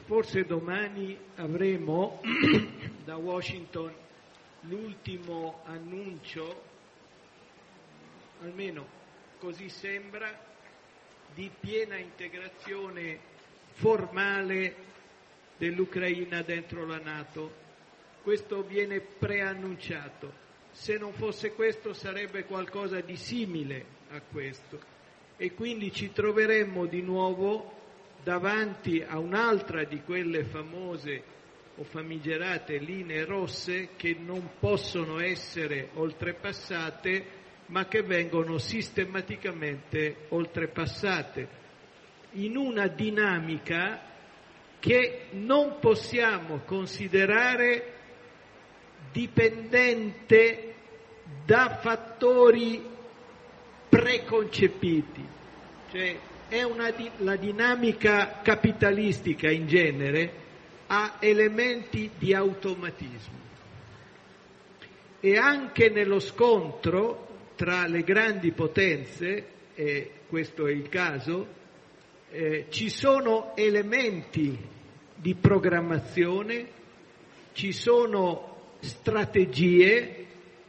Forse domani avremo da Washington l'ultimo annuncio, almeno così sembra, di piena integrazione formale dell'Ucraina dentro la NATO. Questo viene preannunciato. Se non fosse questo sarebbe qualcosa di simile a questo, e quindi ci troveremmo di nuovo davanti a un'altra di quelle famose o famigerate linee rosse che non possono essere oltrepassate, ma che vengono sistematicamente oltrepassate, in una dinamica che non possiamo considerare dipendente da fattori preconcepiti. Cioè, la dinamica capitalistica in genere ha elementi di automatismo, e anche nello scontro tra le grandi potenze, e questo è il caso, ci sono elementi di programmazione, ci sono strategie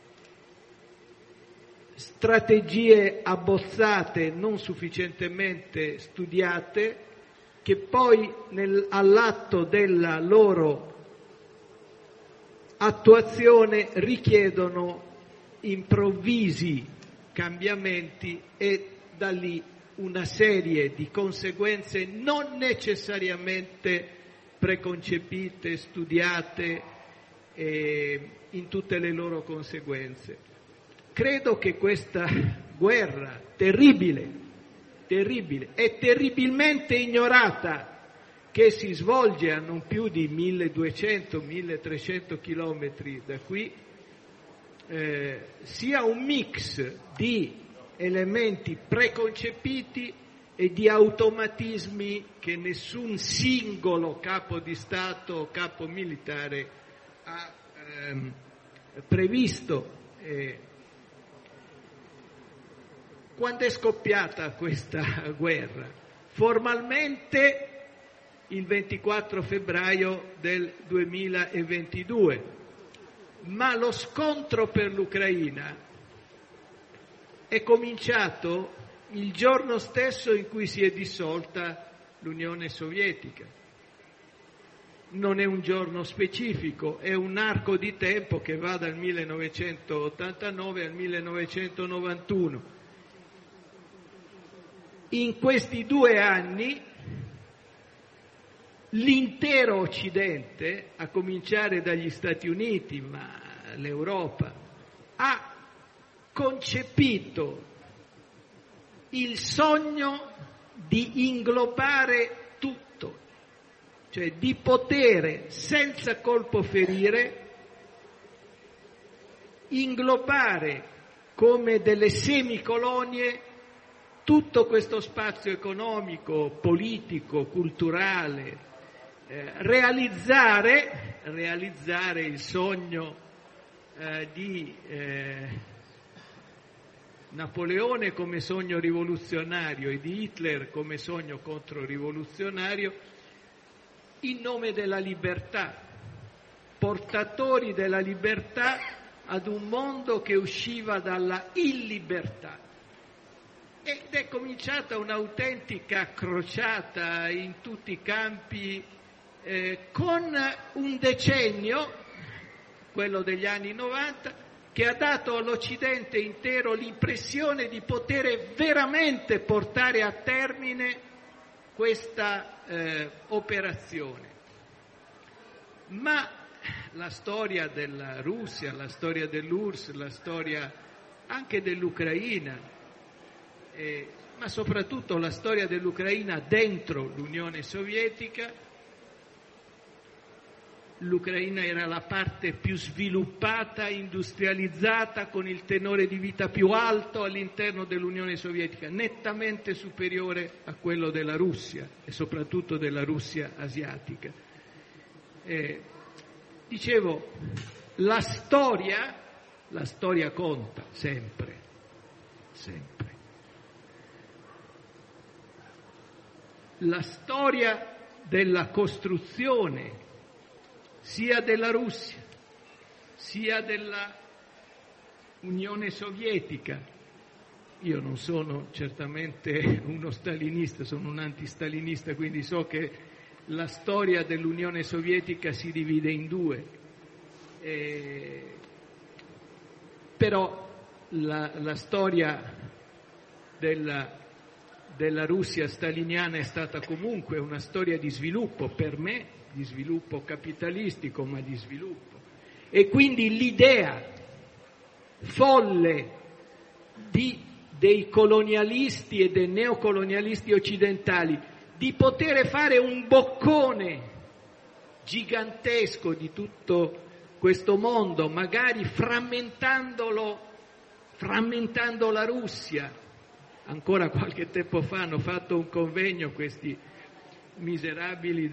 abbozzate, non sufficientemente studiate, che poi all'atto della loro attuazione richiedono improvvisi cambiamenti e da lì una serie di conseguenze non necessariamente preconcepite, studiate in tutte le loro conseguenze. Credo che questa guerra terribile e terribilmente ignorata, che si svolge a non più di 1200-1300 chilometri da qui, sia un mix di elementi preconcepiti e di automatismi che nessun singolo capo di Stato o capo militare ha previsto. Quando è scoppiata questa guerra? Formalmente il 24 febbraio del 2022, ma lo scontro per l'Ucraina è cominciato il giorno stesso in cui si è dissolta l'Unione Sovietica. Non è un giorno specifico, è un arco di tempo che va dal 1989 al 1991. In questi 2 anni l'intero Occidente, a cominciare dagli Stati Uniti, ma l'Europa, ha concepito il sogno di inglobare tutto, cioè di potere senza colpo ferire inglobare come delle semicolonie tutto questo spazio economico, politico, culturale, realizzare il sogno di Napoleone come sogno rivoluzionario e di Hitler come sogno controrivoluzionario, in nome della libertà, portatori della libertà ad un mondo che usciva dalla illibertà. Ed è cominciata un'autentica crociata in tutti i campi, con un decennio, quello degli anni 90, che ha dato all'Occidente intero l'impressione di poter veramente portare a termine questa operazione. Ma la storia della Russia, la storia dell'URSS, la storia anche dell'Ucraina, ma soprattutto la storia dell'Ucraina dentro l'Unione Sovietica. L'Ucraina era la parte più sviluppata, industrializzata, con il tenore di vita più alto all'interno dell'Unione Sovietica, nettamente superiore a quello della Russia e soprattutto della Russia asiatica. Dicevo, la storia conta sempre. La storia della costruzione sia della Russia, sia della Unione Sovietica. Io non sono certamente uno stalinista, sono un antistalinista, quindi so che la storia dell'Unione Sovietica si divide in due. Però la storia della Russia staliniana è stata comunque una storia di sviluppo, per me, di sviluppo capitalistico, ma di sviluppo. E quindi l'idea folle dei colonialisti e dei neocolonialisti occidentali di poter fare un boccone gigantesco di tutto questo mondo, magari frammentando la Russia. Ancora qualche tempo fa hanno fatto un convegno questi miserabili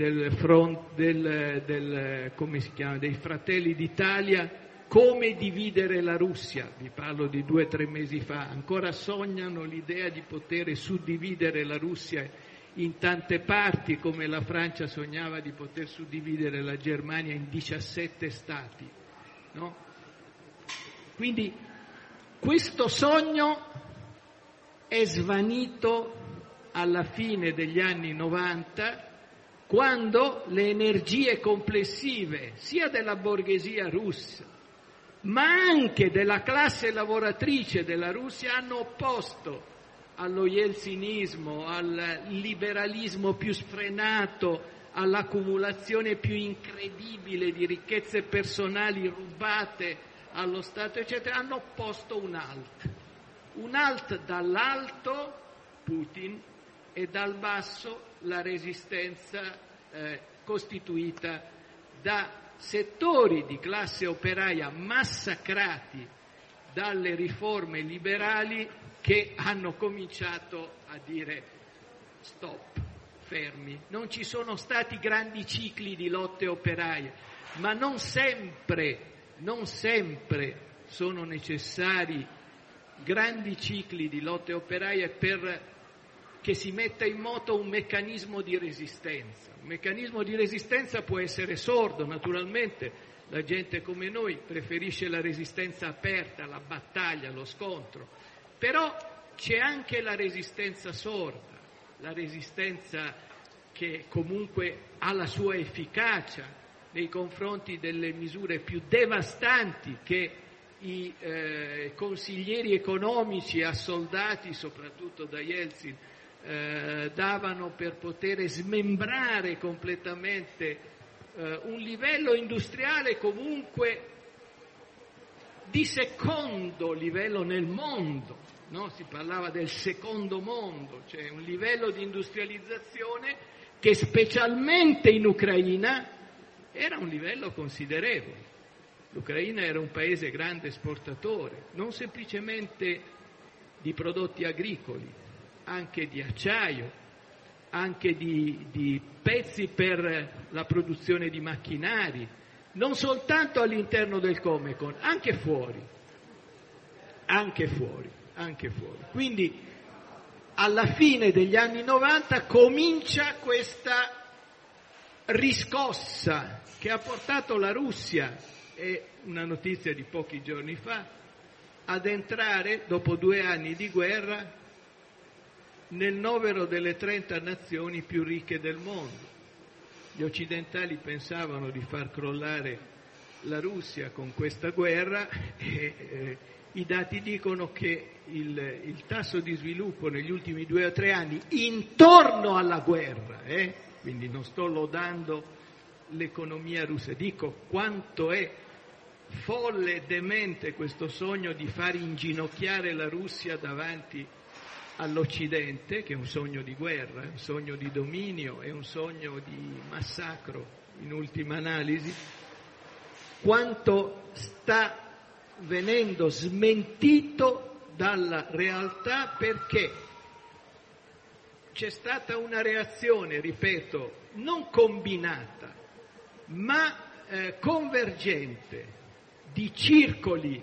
come si chiama, dei Fratelli d'Italia, come dividere la Russia. Vi parlo di 2 o 3 mesi fa. Ancora sognano l'idea di poter suddividere la Russia in tante parti, come la Francia sognava di poter suddividere la Germania in 17 stati, no? Quindi questo sogno è svanito alla fine degli anni 90, quando le energie complessive sia della borghesia russa ma anche della classe lavoratrice della Russia hanno opposto allo yeltsinismo, al liberalismo più sfrenato, all'accumulazione più incredibile di ricchezze personali rubate allo Stato, eccetera, hanno opposto un alt dall'alto, Putin, e dal basso la resistenza costituita da settori di classe operaia massacrati dalle riforme liberali, che hanno cominciato a dire stop, fermi. Non ci sono stati grandi cicli di lotte operaie, ma non sempre sono necessari grandi cicli di lotte operaie per che si metta in moto un meccanismo di resistenza. Un meccanismo di resistenza può essere sordo, naturalmente la gente come noi preferisce la resistenza aperta, la battaglia, lo scontro, però c'è anche la resistenza sorda, la resistenza che comunque ha la sua efficacia nei confronti delle misure più devastanti che i consiglieri economici assoldati, soprattutto da Yeltsin, davano per poter smembrare completamente un livello industriale comunque di secondo livello nel mondo, no? Si parlava del secondo mondo, cioè un livello di industrializzazione che specialmente in Ucraina era un livello considerevole. L'Ucraina era un paese grande esportatore, non semplicemente di prodotti agricoli, anche di acciaio, anche di pezzi per la produzione di macchinari, non soltanto all'interno del Comecon, anche fuori. Quindi alla fine degli anni 90 comincia questa riscossa che ha portato la Russia, è una notizia di pochi giorni fa, ad entrare, dopo 2 anni di guerra, nel novero delle 30 nazioni più ricche del mondo. Gli occidentali pensavano di far crollare la Russia con questa guerra e i dati dicono che il tasso di sviluppo negli ultimi 2 o 3 anni intorno alla guerra, quindi non sto lodando l'economia russa, dico quanto è folle e demente questo sogno di far inginocchiare la Russia davanti all'Occidente, che è un sogno di guerra, è un sogno di dominio, è un sogno di massacro in ultima analisi, quanto sta venendo smentito dalla realtà, perché c'è stata una reazione, ripeto, non combinata, ma convergente di circoli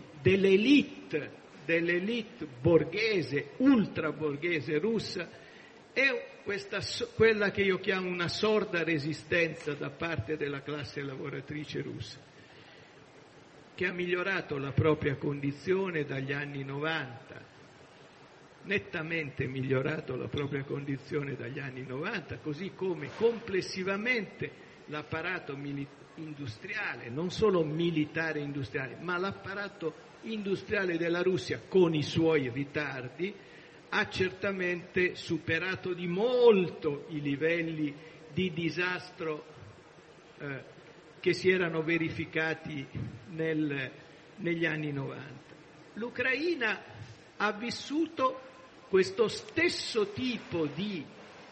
dell'elite borghese, ultra borghese russa, è quella che io chiamo una sorda resistenza da parte della classe lavoratrice russa, che ha migliorato la propria condizione dagli anni 90, nettamente migliorato la propria condizione dagli anni 90, così come complessivamente l'apparato industriale, non solo militare industriale, ma l'apparato industriale della Russia, con i suoi ritardi, ha certamente superato di molto i livelli di disastro che si erano verificati negli anni 90. L'Ucraina ha vissuto questo stesso tipo di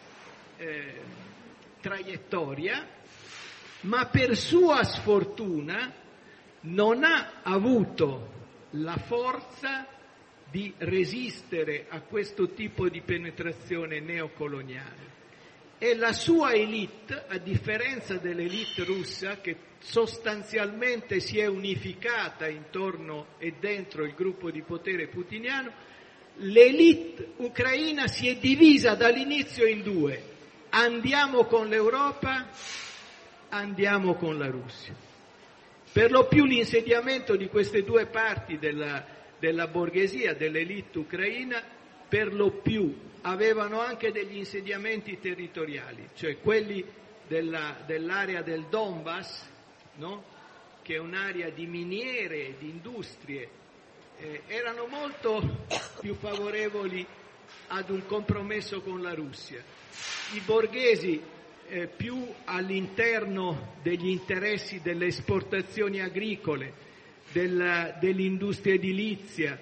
traiettoria, ma per sua sfortuna non ha avuto la forza di resistere a questo tipo di penetrazione neocoloniale. E la sua elite, a differenza dell'elite russa, che sostanzialmente si è unificata intorno e dentro il gruppo di potere putiniano, l'elite ucraina si è divisa dall'inizio in due: andiamo con l'Europa, andiamo con la Russia. Per lo più l'insediamento di queste due parti della borghesia, dell'elite ucraina, per lo più avevano anche degli insediamenti territoriali, cioè quelli dell'area del Donbass, no? Che è un'area di miniere e di industrie, erano molto più favorevoli ad un compromesso con la Russia. I borghesi più all'interno degli interessi delle esportazioni agricole, dell'industria edilizia,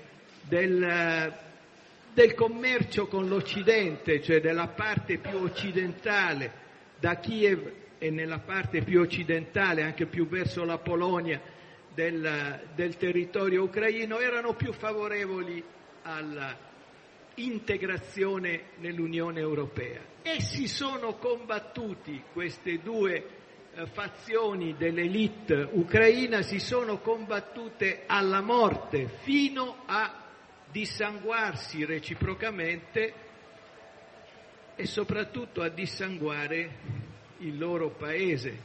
del commercio con l'Occidente, cioè della parte più occidentale, da Kiev e nella parte più occidentale, anche più verso la Polonia, del territorio ucraino, erano più favorevoli all'integrazione nell'Unione Europea. E si sono combattuti queste due fazioni dell'elite ucraina, si sono combattute alla morte fino a dissanguarsi reciprocamente e soprattutto a dissanguare il loro paese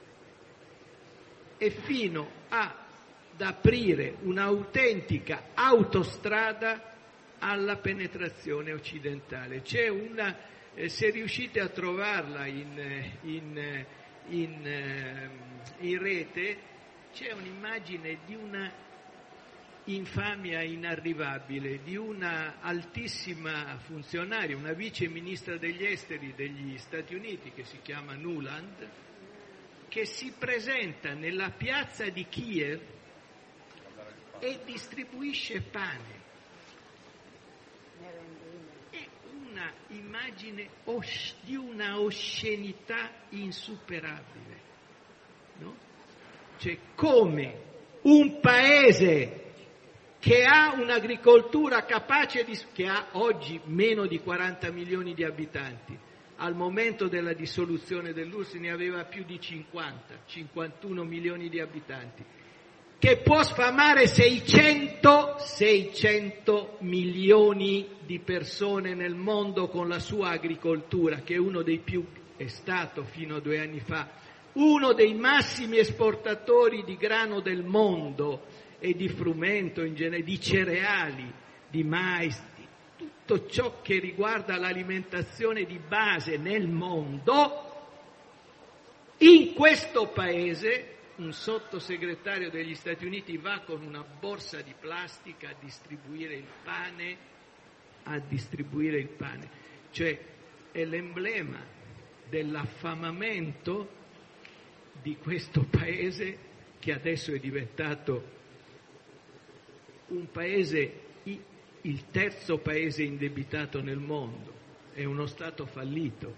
e fino ad aprire un'autentica autostrada alla penetrazione occidentale. C'è se riuscite a trovarla in rete, c'è un'immagine di una infamia inarrivabile, di una altissima funzionaria, una vice ministra degli esteri degli Stati Uniti che si chiama Nuland, che si presenta nella piazza di Kiev e distribuisce pane. È una immagine di una oscenità insuperabile, no? Cioè, come un paese che ha un'agricoltura capace che ha oggi meno di 40 milioni di abitanti, al momento della dissoluzione dell'URSS ne aveva più di 51 milioni di abitanti, che può sfamare 600 milioni di persone nel mondo con la sua agricoltura, che è stato fino a 2 anni fa uno dei massimi esportatori di grano del mondo e di frumento in genere, di cereali, di mais, di tutto ciò che riguarda l'alimentazione di base nel mondo. In questo paese un sottosegretario degli Stati Uniti va con una borsa di plastica a distribuire il pane, cioè è l'emblema dell'affamamento di questo paese, che adesso è diventato un paese, il terzo paese indebitato nel mondo, è uno Stato fallito.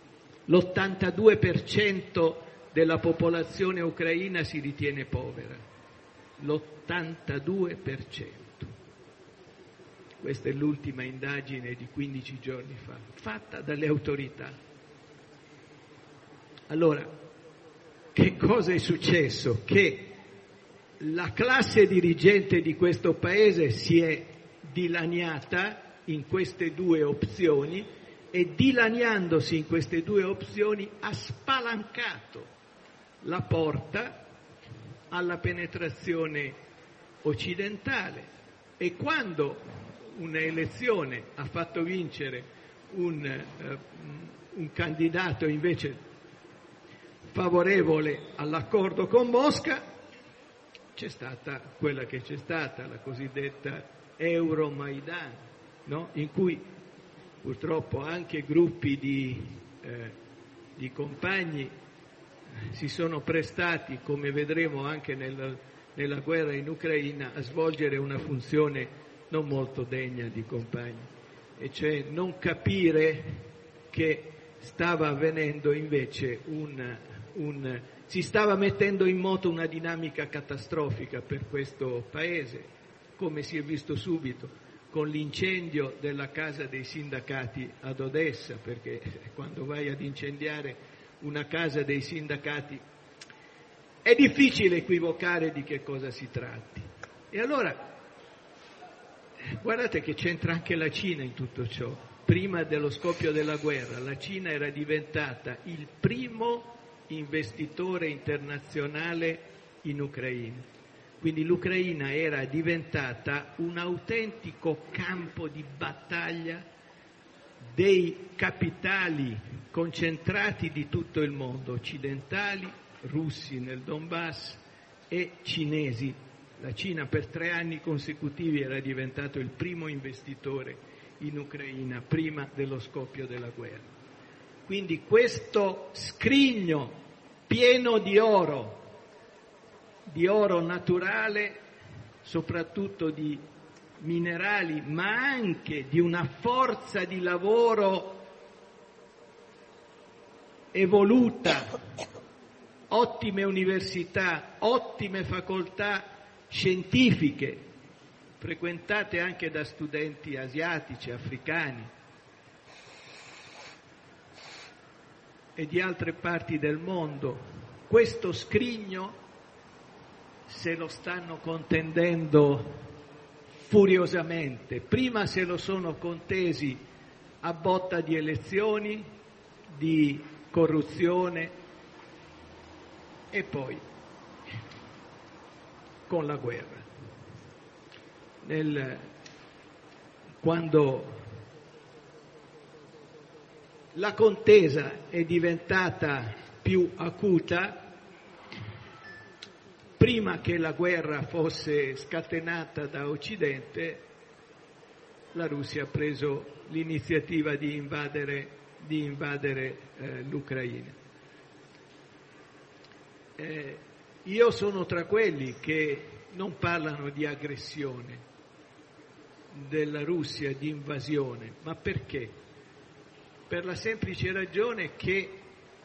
L'82% della popolazione ucraina si ritiene povera, l'82%. Questa è l'ultima indagine di 15 giorni fa, fatta dalle autorità. Allora, che cosa è successo? Che la classe dirigente di questo paese si è dilaniata in queste due opzioni e dilaniandosi in queste due opzioni ha spalancato la porta alla penetrazione occidentale. E quando una elezione ha fatto vincere un candidato invece favorevole all'accordo con Mosca, c'è stata quella che c'è stata, la cosiddetta Euromaidan, no? In cui purtroppo anche gruppi di compagni si sono prestati, come vedremo anche nella guerra in Ucraina, a svolgere una funzione non molto degna di compagni, e cioè non capire che stava avvenendo invece si stava mettendo in moto una dinamica catastrofica per questo paese, come si è visto subito con l'incendio della casa dei sindacati ad Odessa, perché quando vai ad incendiare una casa dei sindacati è difficile equivocare di che cosa si tratti. E allora guardate che c'entra anche la Cina in tutto ciò. Prima dello scoppio della guerra la Cina era diventata il primo investitore internazionale in Ucraina, quindi l'Ucraina era diventata un autentico campo di battaglia dei capitali concentrati di tutto il mondo, occidentali, russi nel Donbass e cinesi. La Cina per 3 anni consecutivi era diventato il primo investitore in Ucraina prima dello scoppio della guerra. Quindi questo scrigno pieno di oro naturale, soprattutto di minerali, ma anche di una forza di lavoro evoluta, ottime università, ottime facoltà scientifiche, frequentate anche da studenti asiatici, africani e di altre parti del mondo. Questo scrigno se lo stanno contendendo furiosamente. Prima se lo sono contesi a botta di elezioni, di corruzione, e poi con la guerra. Quando la contesa è diventata più acuta, prima che la guerra fosse scatenata da Occidente, la Russia ha preso l'iniziativa di invadere l'Ucraina. Io sono tra quelli che non parlano di aggressione della Russia, di invasione, ma perché? Per la semplice ragione che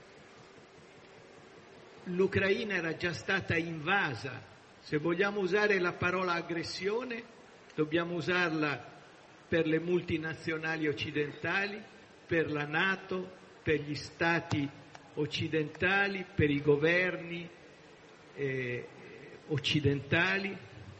l'Ucraina era già stata invasa. Se vogliamo usare la parola aggressione, dobbiamo usarla per le multinazionali occidentali, per la NATO, per gli stati occidentali, per i governi occidentali,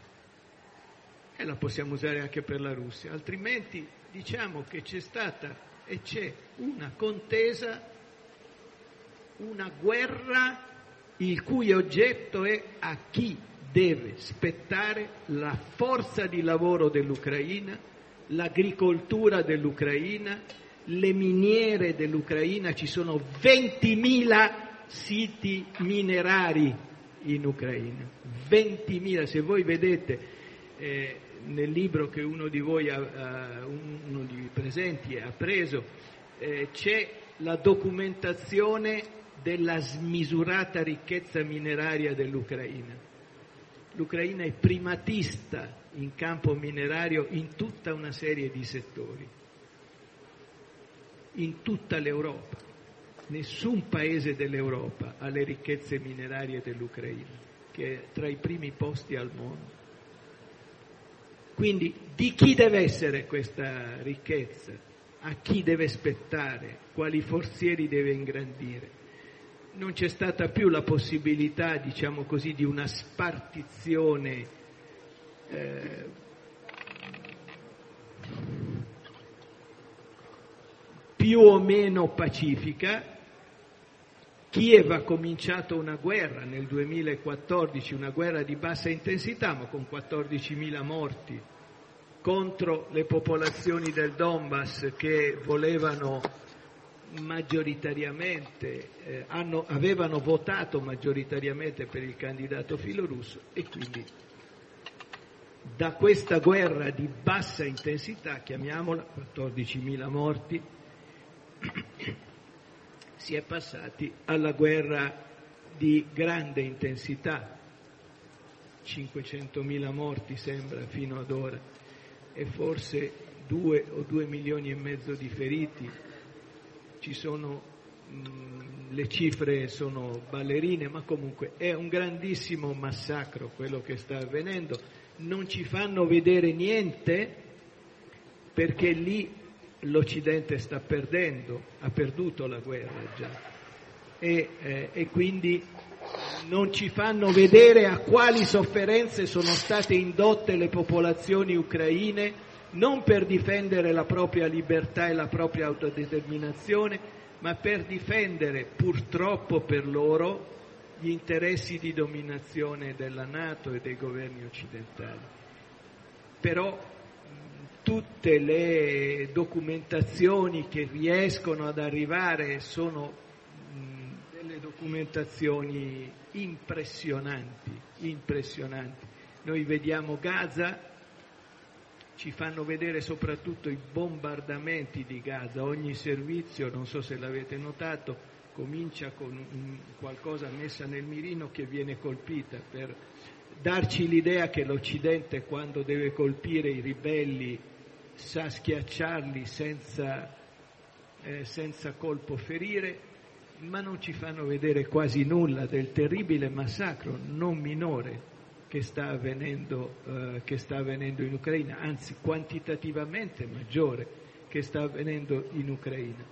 e la possiamo usare anche per la Russia. Altrimenti diciamo che c'è stata e c'è una contesa, una guerra il cui oggetto è a chi deve spettare la forza di lavoro dell'Ucraina, l'agricoltura dell'Ucraina, le miniere dell'Ucraina. Ci sono 20.000 siti minerari in Ucraina, 20.000. Se voi vedete nel libro che uno di voi, uno dei presenti ha preso, c'è la documentazione della smisurata ricchezza mineraria dell'Ucraina. L'Ucraina è primatista in campo minerario in tutta una serie di settori, in tutta l'Europa. Nessun paese dell'Europa ha le ricchezze minerarie dell'Ucraina, che è tra i primi posti al mondo. Quindi di chi deve essere questa ricchezza? A chi deve spettare? Quali forzieri deve ingrandire? Non c'è stata più la possibilità, diciamo così, di una spartizione più più o meno pacifica. Kiev ha cominciato una guerra nel 2014, una guerra di bassa intensità, ma con 14.000 morti, contro le popolazioni del Donbass che volevano maggioritariamente, avevano votato maggioritariamente per il candidato filorusso, e quindi da questa guerra di bassa intensità, chiamiamola 14.000 morti, si è passati alla guerra di grande intensità, 500.000 morti sembra fino ad ora, e forse 2 o 2 milioni e mezzo di feriti. Ci sono, le cifre sono ballerine, ma comunque è un grandissimo massacro quello che sta avvenendo. Non ci fanno vedere niente perché lì l'Occidente sta perdendo, ha perduto la guerra già, e quindi non ci fanno vedere a quali sofferenze sono state indotte le popolazioni ucraine, non per difendere la propria libertà e la propria autodeterminazione, ma per difendere, purtroppo per loro, gli interessi di dominazione della NATO e dei governi occidentali. Però tutte le documentazioni che riescono ad arrivare sono delle documentazioni impressionanti. Noi vediamo Gaza, ci fanno vedere soprattutto i bombardamenti di Gaza. Ogni servizio, non so se l'avete notato, comincia con qualcosa messa nel mirino che viene colpita, per darci l'idea che l'Occidente, quando deve colpire i ribelli, sa schiacciarli senza colpo ferire, ma non ci fanno vedere quasi nulla del terribile massacro non minore che sta avvenendo in Ucraina, anzi quantitativamente maggiore, che sta avvenendo in Ucraina.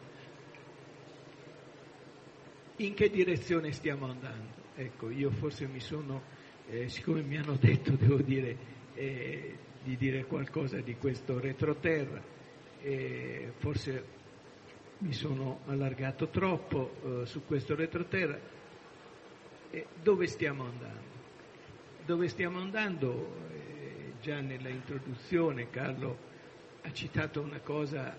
In che direzione stiamo andando? Ecco, io forse siccome mi hanno detto, devo dire, di dire qualcosa di questo retroterra, forse mi sono allargato troppo su questo retroterra. Dove stiamo andando? Già nella introduzione Carlo ha citato una cosa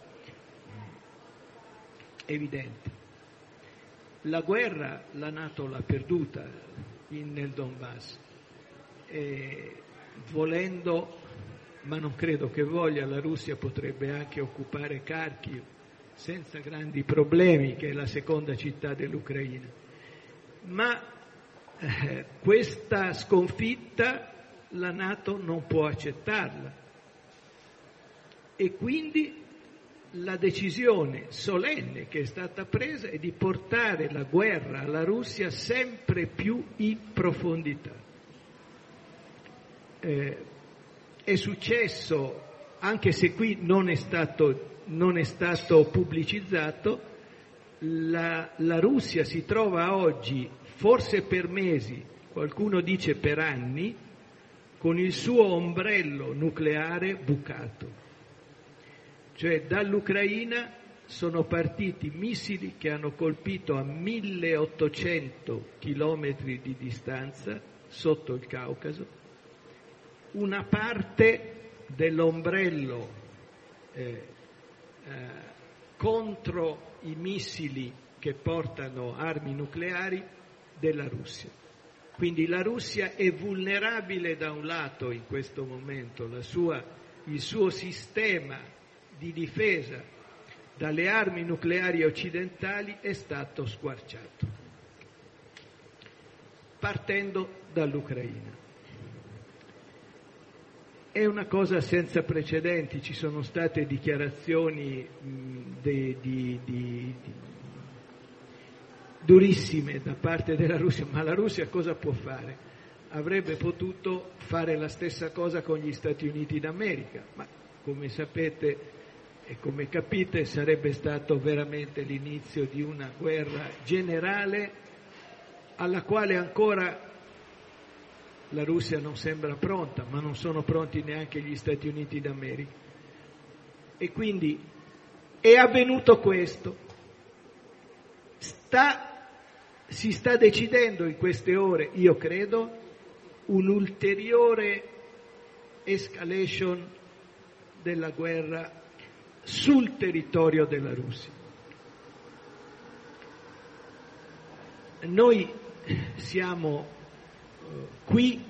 evidente. La guerra la NATO l'ha perduta nel Donbass, volendo, ma non credo che voglia, la Russia potrebbe anche occupare Kharkiv senza grandi problemi, che è la seconda città dell'Ucraina. Ma questa sconfitta la NATO non può accettarla, e quindi la decisione solenne che è stata presa è di portare la guerra alla Russia sempre più in profondità. È successo, anche se qui non è stato pubblicizzato, la Russia si trova oggi, forse per mesi, qualcuno dice per anni, con il suo ombrello nucleare bucato. Cioè dall'Ucraina sono partiti missili che hanno colpito a 1800 chilometri di distanza sotto il Caucaso. Una parte dell'ombrello contro i missili che portano armi nucleari della Russia. Quindi la Russia è vulnerabile da un lato in questo momento, il suo sistema di difesa dalle armi nucleari occidentali è stato squarciato, partendo dall'Ucraina. È una cosa senza precedenti, ci sono state dichiarazioni durissime da parte della Russia, ma la Russia cosa può fare? Avrebbe potuto fare la stessa cosa con gli Stati Uniti d'America, ma come sapete e come capite sarebbe stato veramente l'inizio di una guerra generale alla quale ancora la Russia non sembra pronta, ma non sono pronti neanche gli Stati Uniti d'America. E quindi È avvenuto questo. Si sta decidendo in queste ore, io credo, un'ulteriore escalation della guerra sul territorio della Russia. Noi siamo qui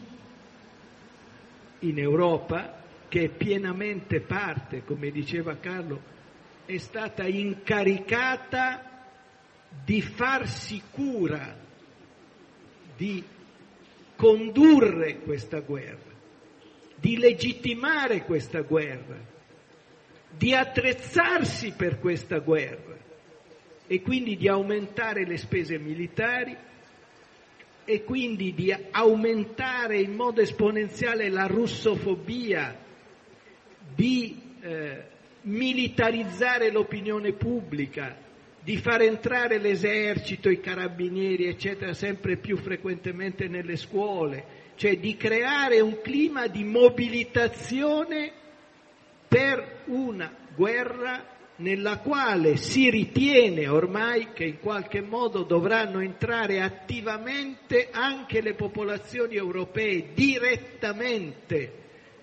in Europa, che è pienamente parte, come diceva Carlo, è stata incaricata di farsi cura, di condurre questa guerra, di legittimare questa guerra, di attrezzarsi per questa guerra e quindi di aumentare le spese militari e quindi di aumentare in modo esponenziale la russofobia, di militarizzare l'opinione pubblica, di far entrare l'esercito, i carabinieri, eccetera, sempre più frequentemente nelle scuole, cioè di creare un clima di mobilitazione per una guerra nella quale si ritiene ormai che in qualche modo dovranno entrare attivamente anche le popolazioni europee, direttamente.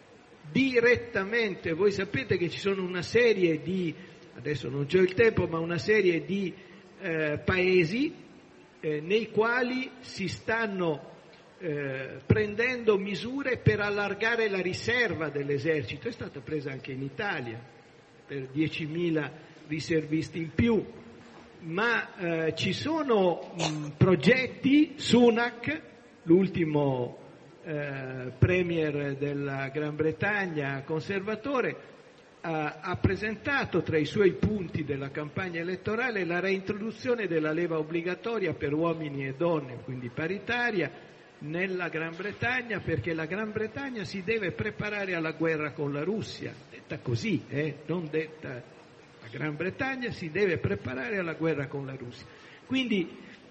Voi sapete che ci sono una serie di, adesso non c'ho il tempo, ma una serie di paesi nei quali si stanno prendendo misure per allargare la riserva dell'esercito. È stata presa anche in Italia per 10.000 riservisti in più, ma ci sono progetti. Sunak, l'ultimo premier della Gran Bretagna, conservatore, ha presentato tra i suoi punti della campagna elettorale la reintroduzione della leva obbligatoria per uomini e donne, quindi paritaria, nella Gran Bretagna, perché la Gran Bretagna si deve preparare alla guerra con la Russia, detta così, non detta, la Gran Bretagna si deve preparare alla guerra con la Russia. Quindi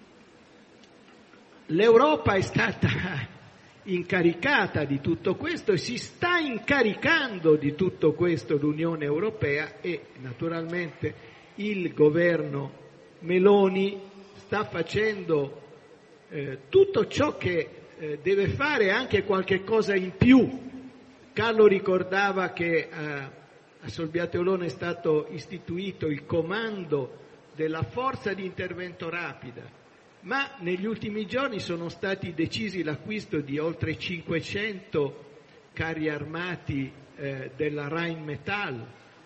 l'Europa è stata incaricata di tutto questo e si sta incaricando di tutto questo l'Unione Europea, e naturalmente il governo Meloni sta facendo tutto ciò che deve fare, anche qualche cosa in più. Carlo ricordava che a Solbiate-Olona è stato istituito il comando della forza di intervento rapida, ma negli ultimi giorni sono stati decisi l'acquisto di oltre 500 carri armati della Rheinmetall,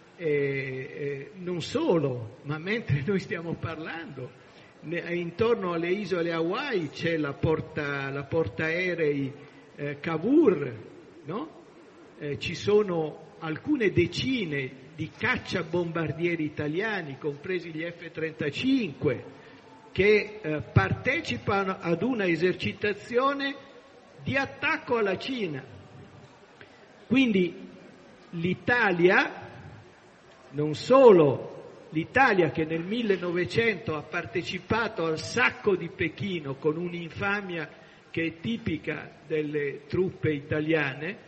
non solo, ma mentre noi stiamo parlando, intorno alle isole Hawaii c'è la portaerei Cavour, no? Ci sono alcune decine di cacciabombardieri italiani, compresi gli F-35, che partecipano ad una esercitazione di attacco alla Cina. Quindi l'Italia, non solo l'Italia che nel 1900 ha partecipato al sacco di Pechino con un'infamia che è tipica delle truppe italiane,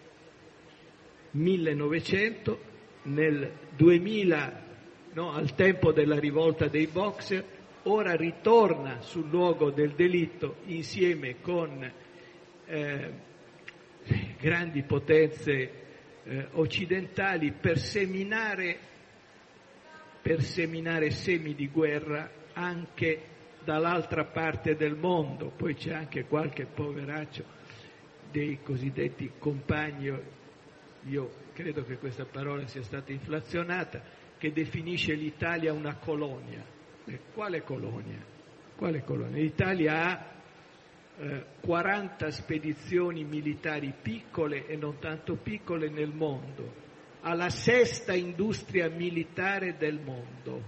1900, nel 2000, no, al tempo della rivolta dei Boxer, ora ritorna sul luogo del delitto insieme con grandi potenze occidentali per seminare semi di guerra anche dall'altra parte del mondo. Poi c'è anche qualche poveraccio dei cosiddetti compagni, io credo che questa parola sia stata inflazionata, che definisce l'Italia una colonia. Quale colonia? L'Italia ha 40 spedizioni militari piccole e non tanto piccole nel mondo, ha la sesta industria militare del mondo,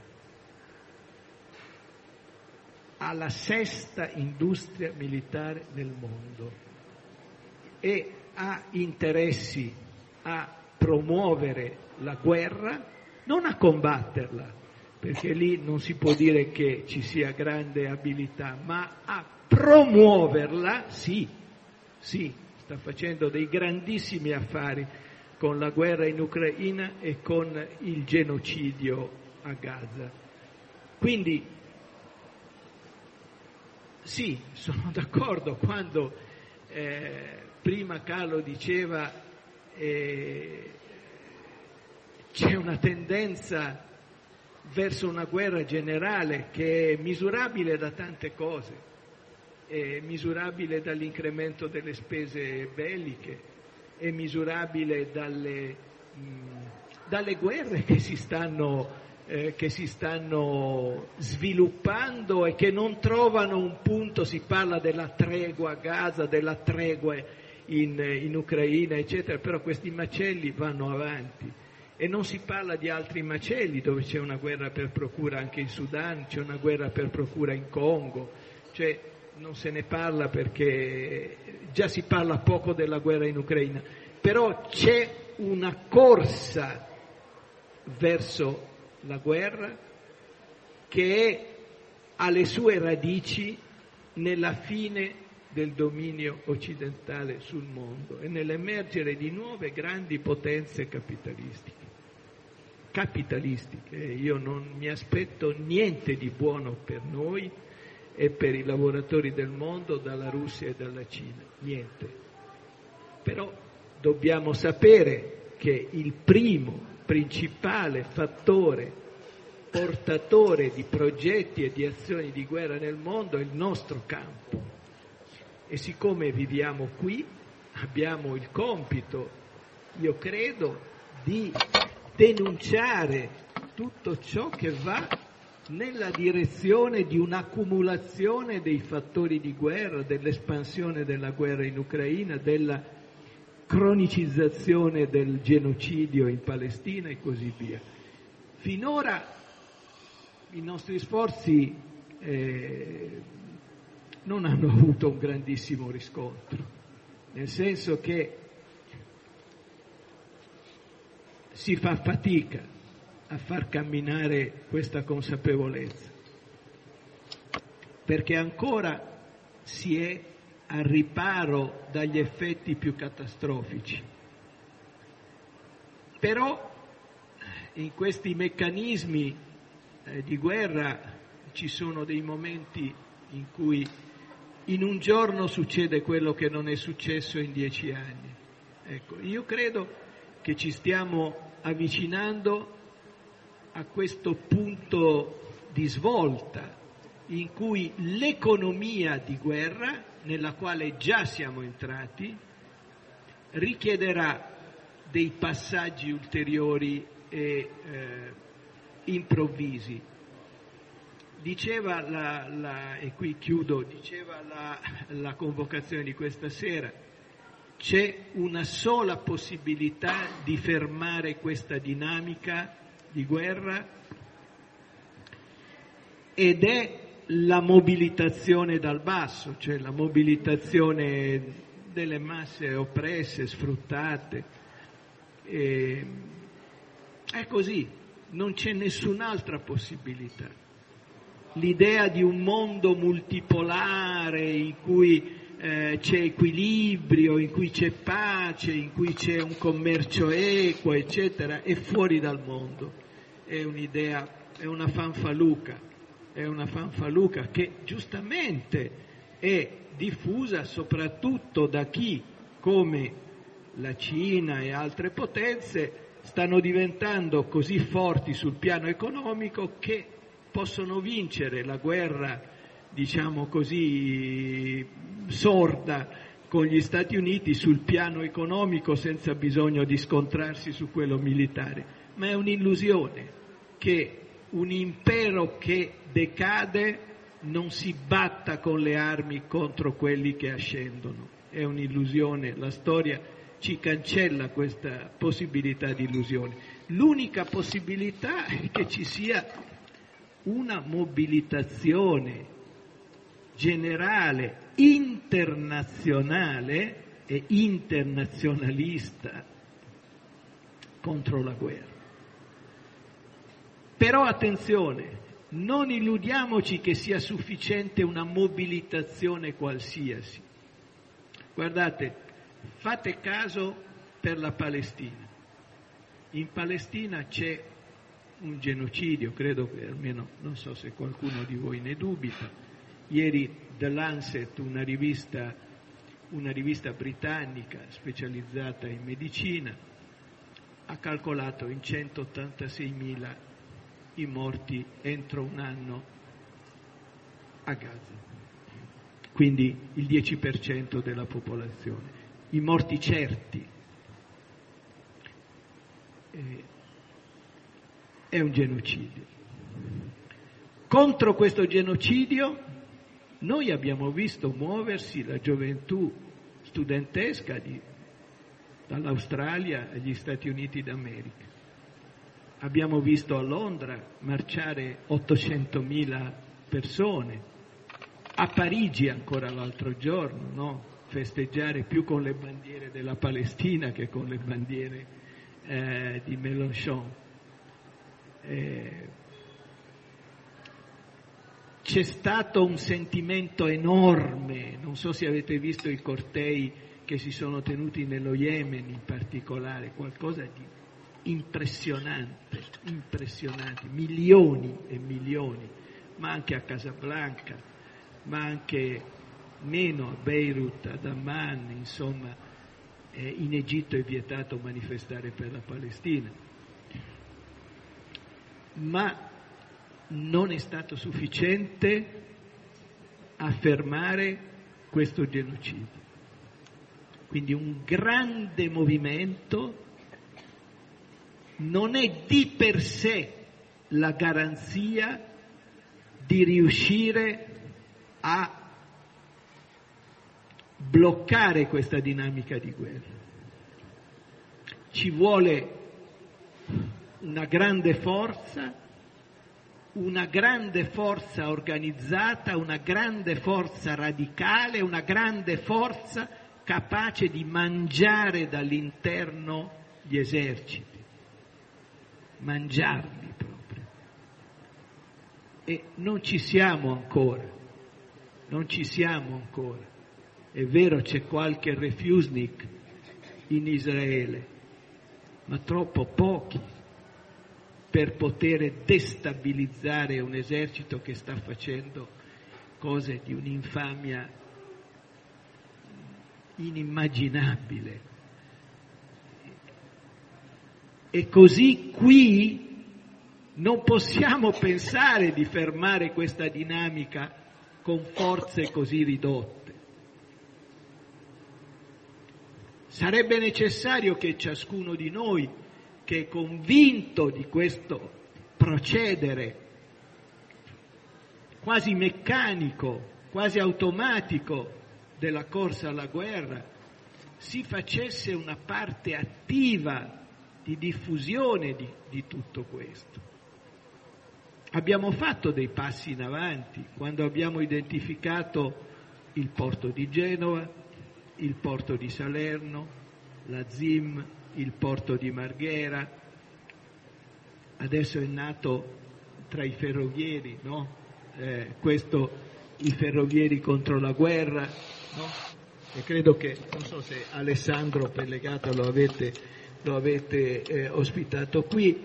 e ha interessi a promuovere la guerra, non a combatterla, perché lì non si può dire che ci sia grande abilità, ma a promuoverla, sì, sta facendo dei grandissimi affari con la guerra in Ucraina e con il genocidio a Gaza. Quindi sì, sono d'accordo quando prima Carlo diceva c'è una tendenza verso una guerra generale che è misurabile da tante cose, è misurabile dall'incremento delle spese belliche, è misurabile dalle guerre che si stanno sviluppando e che non trovano un punto. Si parla della tregua a Gaza, della tregua in Ucraina, eccetera, però questi macelli vanno avanti. E non si parla di altri macelli dove c'è una guerra per procura anche in Sudan, c'è una guerra per procura in Congo, cioè non se ne parla perché già si parla poco della guerra in Ucraina, però c'è una corsa verso la guerra che ha le sue radici nella fine del dominio occidentale sul mondo e nell'emergere di nuove grandi potenze capitalistiche. Io non mi aspetto niente di buono per noi e per i lavoratori del mondo dalla Russia e dalla Cina, niente. Però dobbiamo sapere che il principale fattore portatore di progetti e di azioni di guerra nel mondo è il nostro campo. E siccome viviamo qui, abbiamo il compito, io credo, di denunciare tutto ciò che va nella direzione di un'accumulazione dei fattori di guerra, dell'espansione della guerra in Ucraina, della cronicizzazione del genocidio in Palestina e così via. Finora i nostri sforzi non hanno avuto un grandissimo riscontro, nel senso che si fa fatica a far camminare questa consapevolezza, perché ancora si è al riparo dagli effetti più catastrofici. Però in questi meccanismi di guerra ci sono dei momenti in cui in un giorno succede quello che non è successo in 10 anni. Ecco, io credo che ci stiamo avvicinando a questo punto di svolta in cui l'economia di guerra, nella quale già siamo entrati, richiederà dei passaggi ulteriori e improvvisi. Diceva e qui chiudo, diceva la convocazione di questa sera, c'è una sola possibilità di fermare questa dinamica di guerra ed è la mobilitazione dal basso, cioè la mobilitazione delle masse oppresse, sfruttate. È così, non c'è nessun'altra possibilità. L'idea di un mondo multipolare in cui c'è equilibrio, in cui c'è pace, in cui c'è un commercio equo, eccetera, è fuori dal mondo. È un'idea, è una fanfaluca che giustamente è diffusa soprattutto da chi, come la Cina e altre potenze, stanno diventando così forti sul piano economico che possono vincere la guerra, diciamo così, sorda con gli Stati Uniti sul piano economico senza bisogno di scontrarsi su quello militare. Ma è un'illusione che un impero che decade non si batta con le armi contro quelli che ascendono. È un'illusione, la storia ci cancella questa possibilità di illusione. L'unica possibilità è che ci sia una mobilitazione generale, internazionale e internazionalista contro la guerra. Però attenzione, non illudiamoci che sia sufficiente una mobilitazione qualsiasi. Guardate, fate caso per la Palestina. In Palestina c'è un genocidio, credo che almeno, non so se qualcuno di voi ne dubita. Ieri The Lancet, una rivista britannica specializzata in medicina, ha calcolato in 186.000 i morti entro un anno a Gaza, quindi il 10% della popolazione. I morti certi. È un genocidio. Contro questo genocidio noi abbiamo visto muoversi la gioventù studentesca dall'Australia agli Stati Uniti d'America. Abbiamo visto a Londra marciare 800.000 persone, a Parigi ancora l'altro giorno, no? Festeggiare più con le bandiere della Palestina che con le bandiere di Mélenchon. C'è stato un sentimento enorme, non so se avete visto i cortei che si sono tenuti nello Yemen in particolare, qualcosa di impressionante, milioni e milioni, ma anche a Casablanca, ma anche meno a Beirut, ad Amman, insomma, in Egitto è vietato manifestare per la Palestina. Ma non è stato sufficiente a fermare questo genocidio. Quindi un grande movimento non è di per sé la garanzia di riuscire a bloccare questa dinamica di guerra. Ci vuole una grande forza organizzata, una grande forza radicale, una grande forza capace di mangiare dall'interno gli eserciti, mangiarli proprio. E non ci siamo ancora. È vero, c'è qualche refusnik in Israele, ma troppo pochi per poter destabilizzare un esercito che sta facendo cose di un'infamia inimmaginabile. E così qui non possiamo pensare di fermare questa dinamica con forze così ridotte. Sarebbe necessario che ciascuno di noi, che è convinto di questo procedere quasi meccanico, quasi automatico della corsa alla guerra, si facesse una parte attiva di diffusione di tutto questo. Abbiamo fatto dei passi in avanti quando abbiamo identificato il porto di Genova, il porto di Salerno, la ZIM, il porto di Marghera. Adesso è nato tra i ferrovieri, no? I ferrovieri contro la guerra, no? E credo che, non so se Alessandro Pellegato lo avete ospitato qui.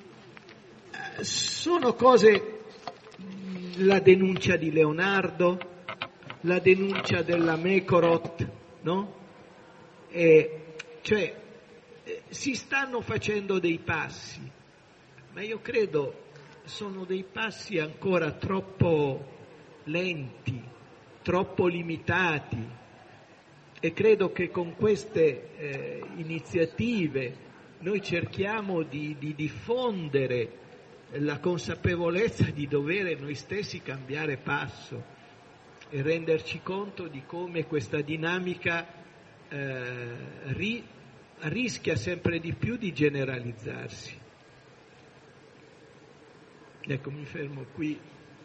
Sono cose, la denuncia di Leonardo, la denuncia della Mekorot, no? Cioè, si stanno facendo dei passi, ma io credo sono dei passi ancora troppo lenti, troppo limitati, e credo che con queste iniziative noi cerchiamo di diffondere la consapevolezza di dovere noi stessi cambiare passo e renderci conto di come questa dinamica rischia sempre di più di generalizzarsi. Ecco, mi fermo qui.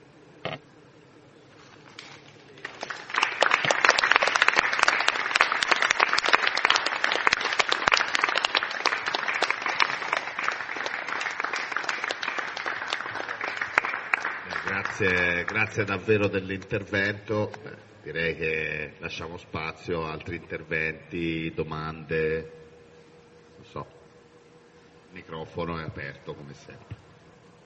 Grazie davvero dell'intervento. Direi che lasciamo spazio a altri interventi, domande, non so, il microfono è aperto come sempre.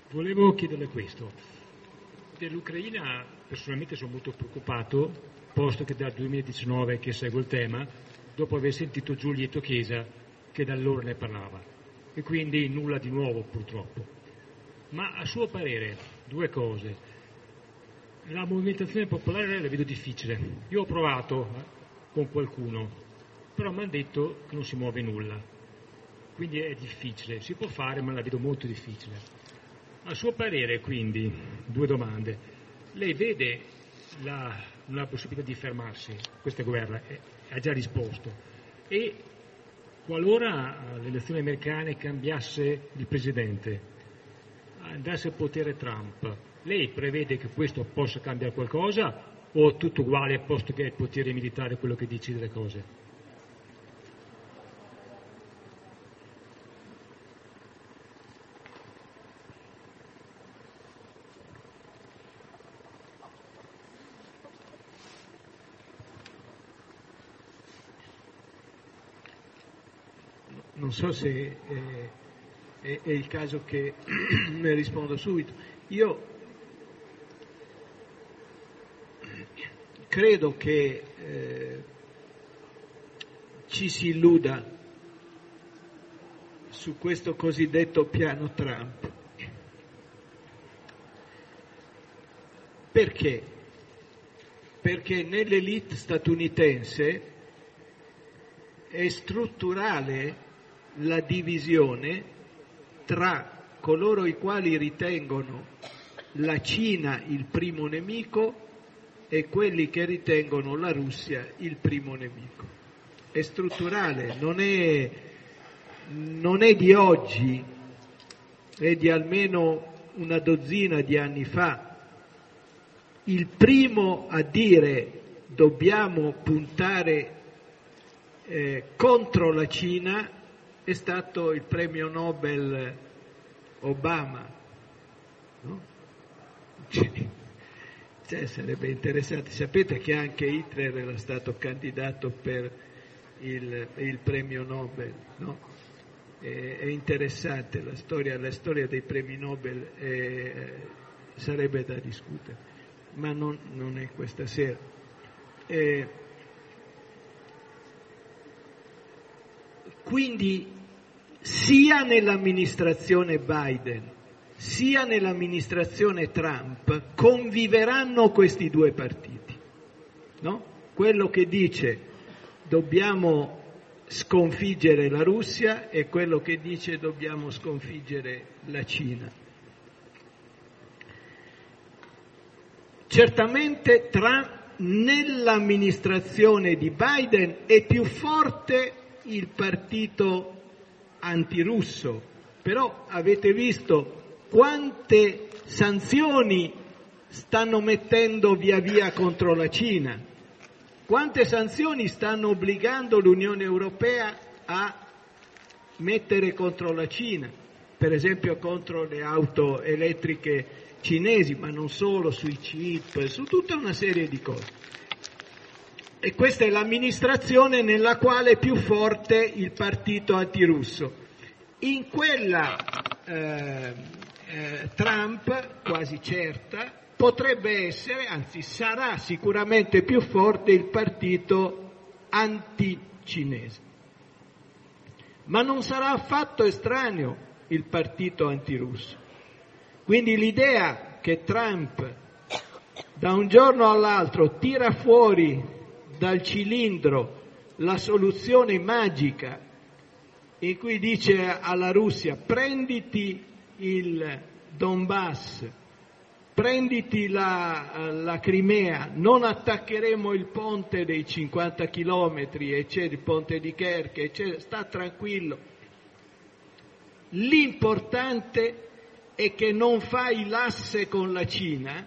Volevo chiederle questo. Dell'Ucraina personalmente sono molto preoccupato, posto che dal 2019 che seguo il tema, dopo aver sentito Giulietto Chiesa che da allora ne parlava. E quindi nulla di nuovo purtroppo. Ma a suo parere, due cose. La movimentazione popolare la vedo difficile. Io ho provato con qualcuno, però mi hanno detto che non si muove nulla. Quindi è difficile. Si può fare, ma la vedo molto difficile. A suo parere, quindi, due domande. Lei vede una possibilità di fermarsi questa guerra? Ha già risposto. E qualora le elezioni americane cambiasse il presidente, andasse al potere Trump, lei prevede che questo possa cambiare qualcosa o tutto uguale posto che è il potere militare quello che decide le cose? Non so se è il caso che ne rispondo subito. Io credo che ci si illuda su questo cosiddetto piano Trump. Perché? Perché nell'elite statunitense è strutturale la divisione tra coloro i quali ritengono la Cina il primo nemico e quelli che ritengono la Russia il primo nemico. È strutturale, non è di oggi, è di almeno una dozzina di anni fa. Il primo a dire dobbiamo puntare contro la Cina è stato il premio Nobel Obama, no? Cioè, sarebbe interessante. Sapete che anche Hitler era stato candidato per il premio Nobel, no? È interessante la storia dei premi Nobel, sarebbe da discutere, ma non è questa sera. Quindi sia nell'amministrazione Biden sia nell'amministrazione Trump conviveranno questi due partiti, no? Quello che dice dobbiamo sconfiggere la Russia e quello che dice dobbiamo sconfiggere la Cina. Certamente nell'amministrazione di Biden è più forte il partito antirusso, però avete visto quante sanzioni stanno mettendo via via contro la Cina, quante sanzioni stanno obbligando l'Unione Europea a mettere contro la Cina, per esempio contro le auto elettriche cinesi, ma non solo, sui chip, su tutta una serie di cose. E questa è l'amministrazione nella quale è più forte il partito antirusso. In quella Trump, quasi certa, potrebbe essere, anzi sarà sicuramente più forte il partito anticinese. Ma non sarà affatto estraneo il partito antirusso. Quindi l'idea che Trump da un giorno all'altro tira fuori dal cilindro la soluzione magica in cui dice alla Russia prenditi il Donbass, prenditi la Crimea, non attaccheremo il ponte dei 50 chilometri, eccetera, il ponte di Kerch, eccetera, sta tranquillo. L'importante è che non fai l'asse con la Cina,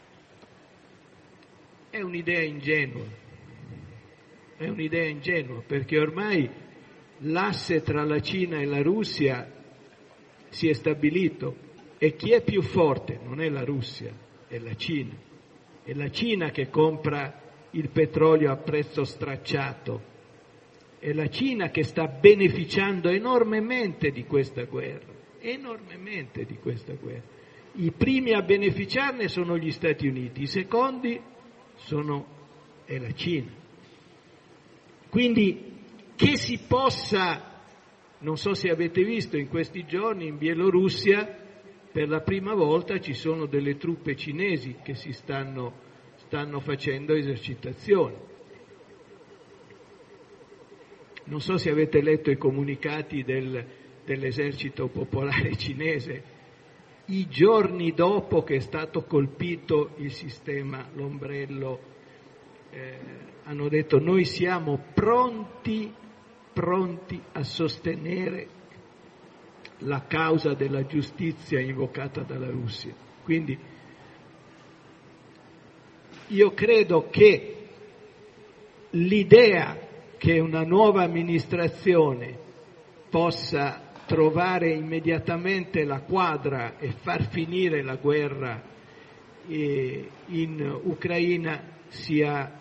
è un'idea ingenua. È un'idea ingenua, perché ormai l'asse tra la Cina e la Russia si è stabilito e chi è più forte non è la Russia, è la Cina. È la Cina che compra il petrolio a prezzo stracciato, è la Cina che sta beneficiando enormemente di questa guerra, enormemente di questa guerra. I primi a beneficiarne sono gli Stati Uniti, i secondi è la Cina. Quindi che si possa, non so se avete visto in questi giorni in Bielorussia per la prima volta ci sono delle truppe cinesi che si stanno facendo esercitazioni. Non so se avete letto i comunicati dell'esercito popolare cinese, i giorni dopo che è stato colpito il sistema, l'ombrello, hanno detto: noi siamo pronti a sostenere la causa della giustizia invocata dalla Russia. Quindi io credo che l'idea che una nuova amministrazione possa trovare immediatamente la quadra e far finire la guerra in Ucraina sia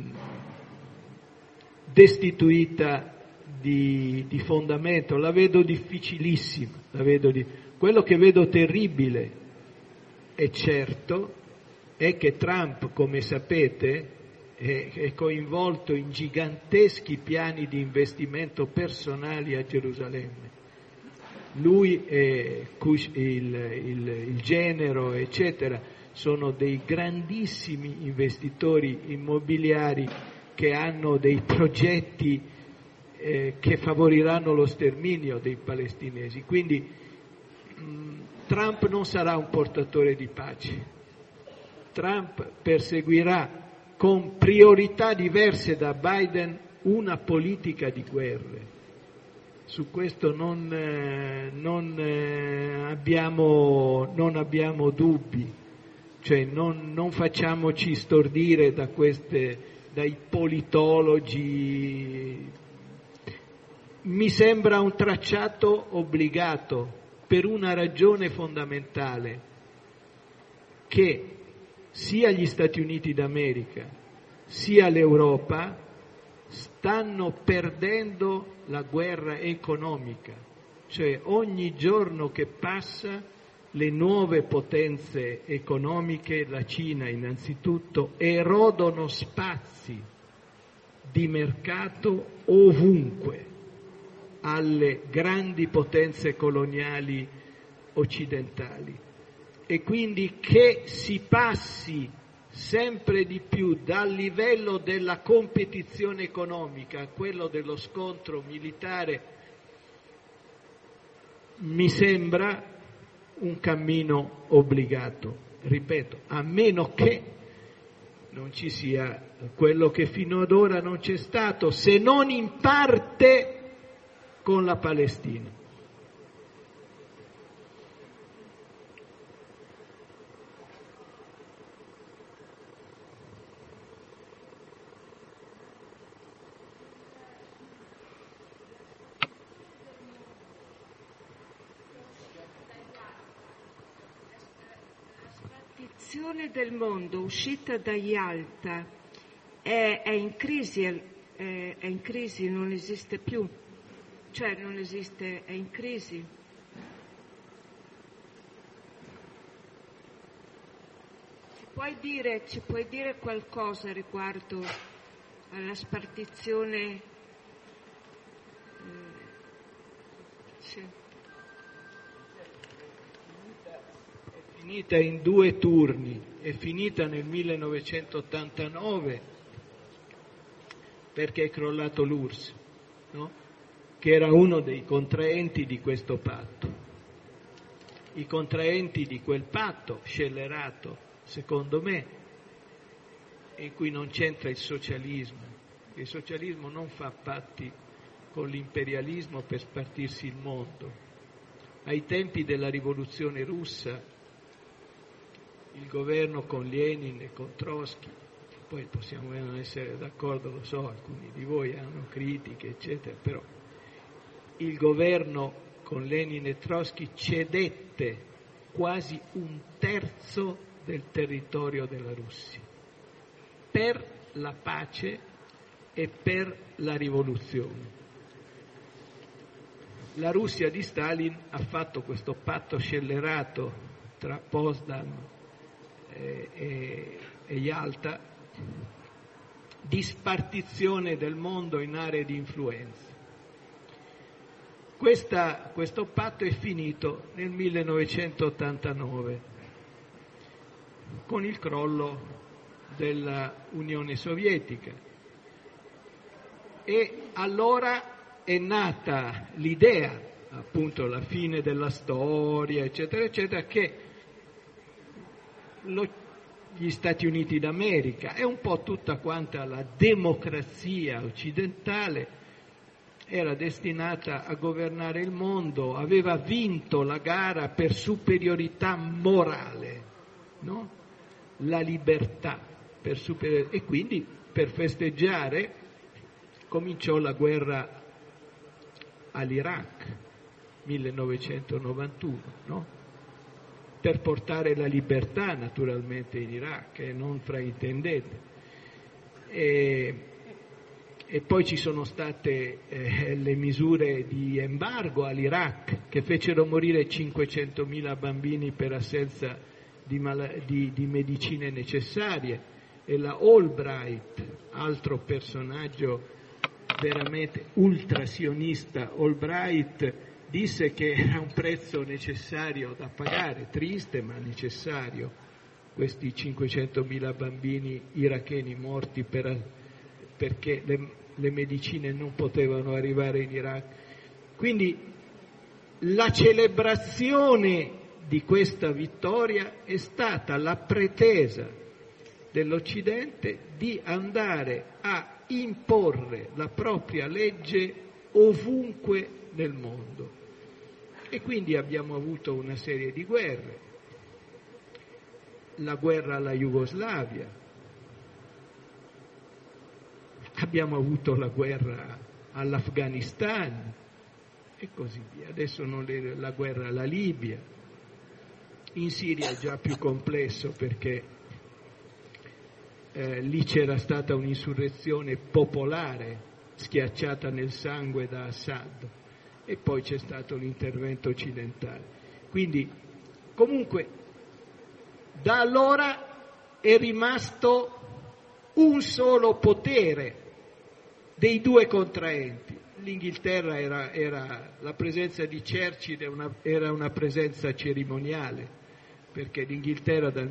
destituita di fondamento, la vedo difficilissima, quello che vedo terribile è certo è che Trump, come sapete, è coinvolto in giganteschi piani di investimento personali a Gerusalemme. Lui e il genero, eccetera, sono dei grandissimi investitori immobiliari che hanno dei progetti che favoriranno lo sterminio dei palestinesi. Quindi Trump non sarà un portatore di pace. Trump perseguirà con priorità diverse da Biden una politica di guerre. Su questo non abbiamo dubbi, cioè non facciamoci stordire dai politologi. Mi sembra un tracciato obbligato per una ragione fondamentale, che sia gli Stati Uniti d'America sia l'Europa stanno perdendo la guerra economica, cioè ogni giorno che passa le nuove potenze economiche, la Cina innanzitutto, erodono spazi di mercato ovunque alle grandi potenze coloniali occidentali, e quindi che si passi sempre di più dal livello della competizione economica a quello dello scontro militare mi sembra un cammino obbligato, ripeto, a meno che non ci sia quello che fino ad ora non c'è stato, se non in parte con la Palestina. Del mondo uscita da Yalta è in crisi, non esiste più, cioè non esiste, è in crisi. Ci puoi dire qualcosa riguardo alla spartizione? Sì. Finita in 2 turni, è finita nel 1989 perché è crollato l'URSS, no? Che era uno dei contraenti di questo patto. I contraenti di quel patto, scellerato secondo me, in cui non c'entra il socialismo non fa patti con l'imperialismo per spartirsi il mondo. Ai tempi della rivoluzione russa il governo con Lenin e con Trotsky, poi possiamo non essere d'accordo, lo so, alcuni di voi hanno critiche, eccetera, però il governo con Lenin e Trotsky cedette quasi 1/3 del territorio della Russia per la pace e per la rivoluzione. La Russia di Stalin ha fatto questo patto scellerato tra Potsdam e Yalta, di spartizione del mondo in aree di influenza. Questo patto è finito nel 1989 con il crollo dell'Unione Sovietica, e allora è nata l'idea, appunto la fine della storia, eccetera, eccetera, che gli Stati Uniti d'America e un po' tutta quanta la democrazia occidentale era destinata a governare il mondo, aveva vinto la gara per superiorità morale, no? La libertà per superiorità, e quindi per festeggiare cominciò la guerra all'Iraq, 1991, no? Per portare la libertà naturalmente in Iraq, non fraintendete. E poi ci sono state le misure di embargo all'Iraq che fecero morire 500.000 bambini per assenza di medicine necessarie, e la Albright, altro personaggio veramente ultrasionista, Albright disse che era un prezzo necessario da pagare, triste ma necessario, questi 500.000 bambini iracheni morti perché le medicine non potevano arrivare in Iraq. Quindi la celebrazione di questa vittoria è stata la pretesa dell'Occidente di andare a imporre la propria legge ovunque nel mondo. E quindi abbiamo avuto una serie di guerre, la guerra alla Jugoslavia, abbiamo avuto la guerra all'Afghanistan e così via. Adesso la guerra alla Libia. In Siria è già più complesso perché lì c'era stata un'insurrezione popolare schiacciata nel sangue da Assad e poi c'è stato l'intervento occidentale. Quindi comunque da allora è rimasto un solo potere dei due contraenti. L'Inghilterra era la presenza di Churchill era una presenza cerimoniale, perché l'Inghilterra dal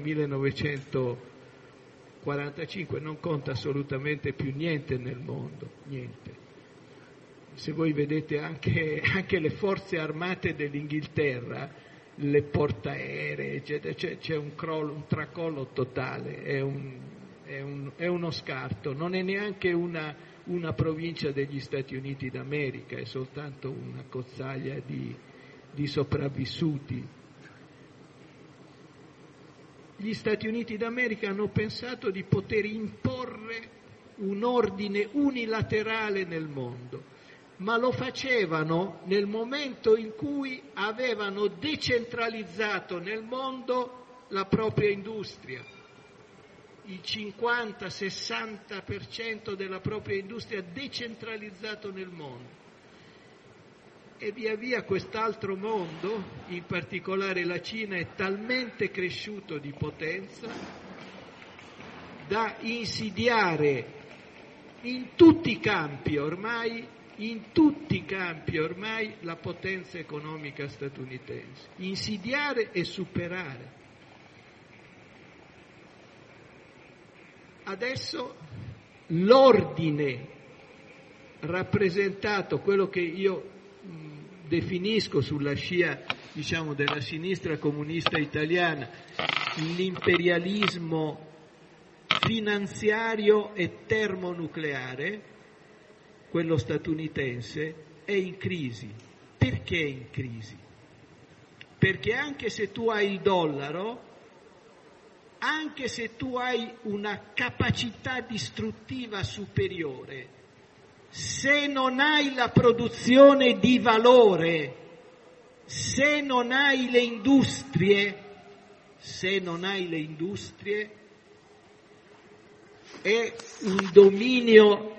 1945 non conta assolutamente più niente nel mondo, niente. Se voi vedete anche le forze armate dell'Inghilterra, le portaeree, eccetera, c'è un tracollo totale, è uno scarto, non è neanche una provincia degli Stati Uniti d'America, è soltanto una cozzaglia di sopravvissuti. Gli Stati Uniti d'America hanno pensato di poter imporre un ordine unilaterale nel mondo, ma lo facevano nel momento in cui avevano decentralizzato nel mondo la propria industria. Il 50-60% della propria industria decentralizzato nel mondo. E via via quest'altro mondo, in particolare la Cina, è talmente cresciuto di potenza da insidiare in tutti i campi ormai la potenza economica statunitense, insidiare e superare. Adesso l'ordine rappresentato, quello che io definisco sulla scia, diciamo, della sinistra comunista italiana, l'imperialismo finanziario e termonucleare, quello statunitense, è in crisi. Perché è in crisi? Perché anche se tu hai il dollaro, anche se tu hai una capacità distruttiva superiore, se non hai la produzione di valore, se non hai le industrie, è un dominio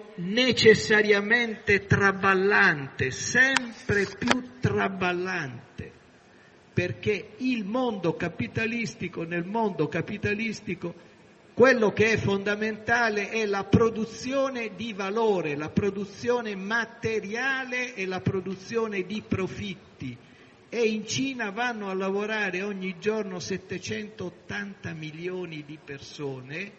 necessariamente traballante, sempre più traballante, perché il mondo capitalistico, nel mondo capitalistico, quello che è fondamentale è la produzione di valore, la produzione materiale e la produzione di profitti. E in Cina vanno a lavorare ogni giorno 780 milioni di persone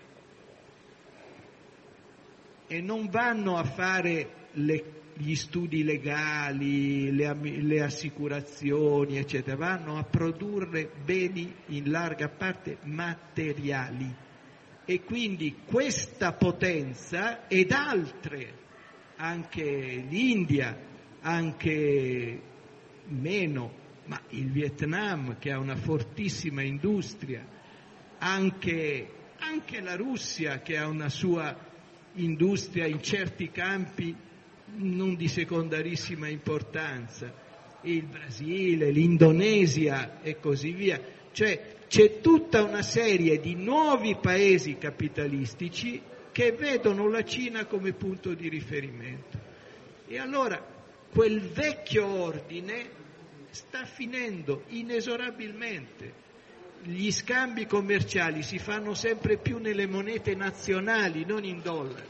e non vanno a fare gli studi legali, le assicurazioni, eccetera, vanno a produrre beni in larga parte materiali. E quindi questa potenza ed altre, anche l'India, anche meno, ma il Vietnam che ha una fortissima industria, anche la Russia che ha una sua industria in certi campi non di secondarissima importanza, il Brasile, l'Indonesia e così via. Cioè c'è tutta una serie di nuovi paesi capitalistici che vedono la Cina come punto di riferimento. E allora quel vecchio ordine sta finendo inesorabilmente. Gli scambi commerciali si fanno sempre più nelle monete nazionali, non in dollari.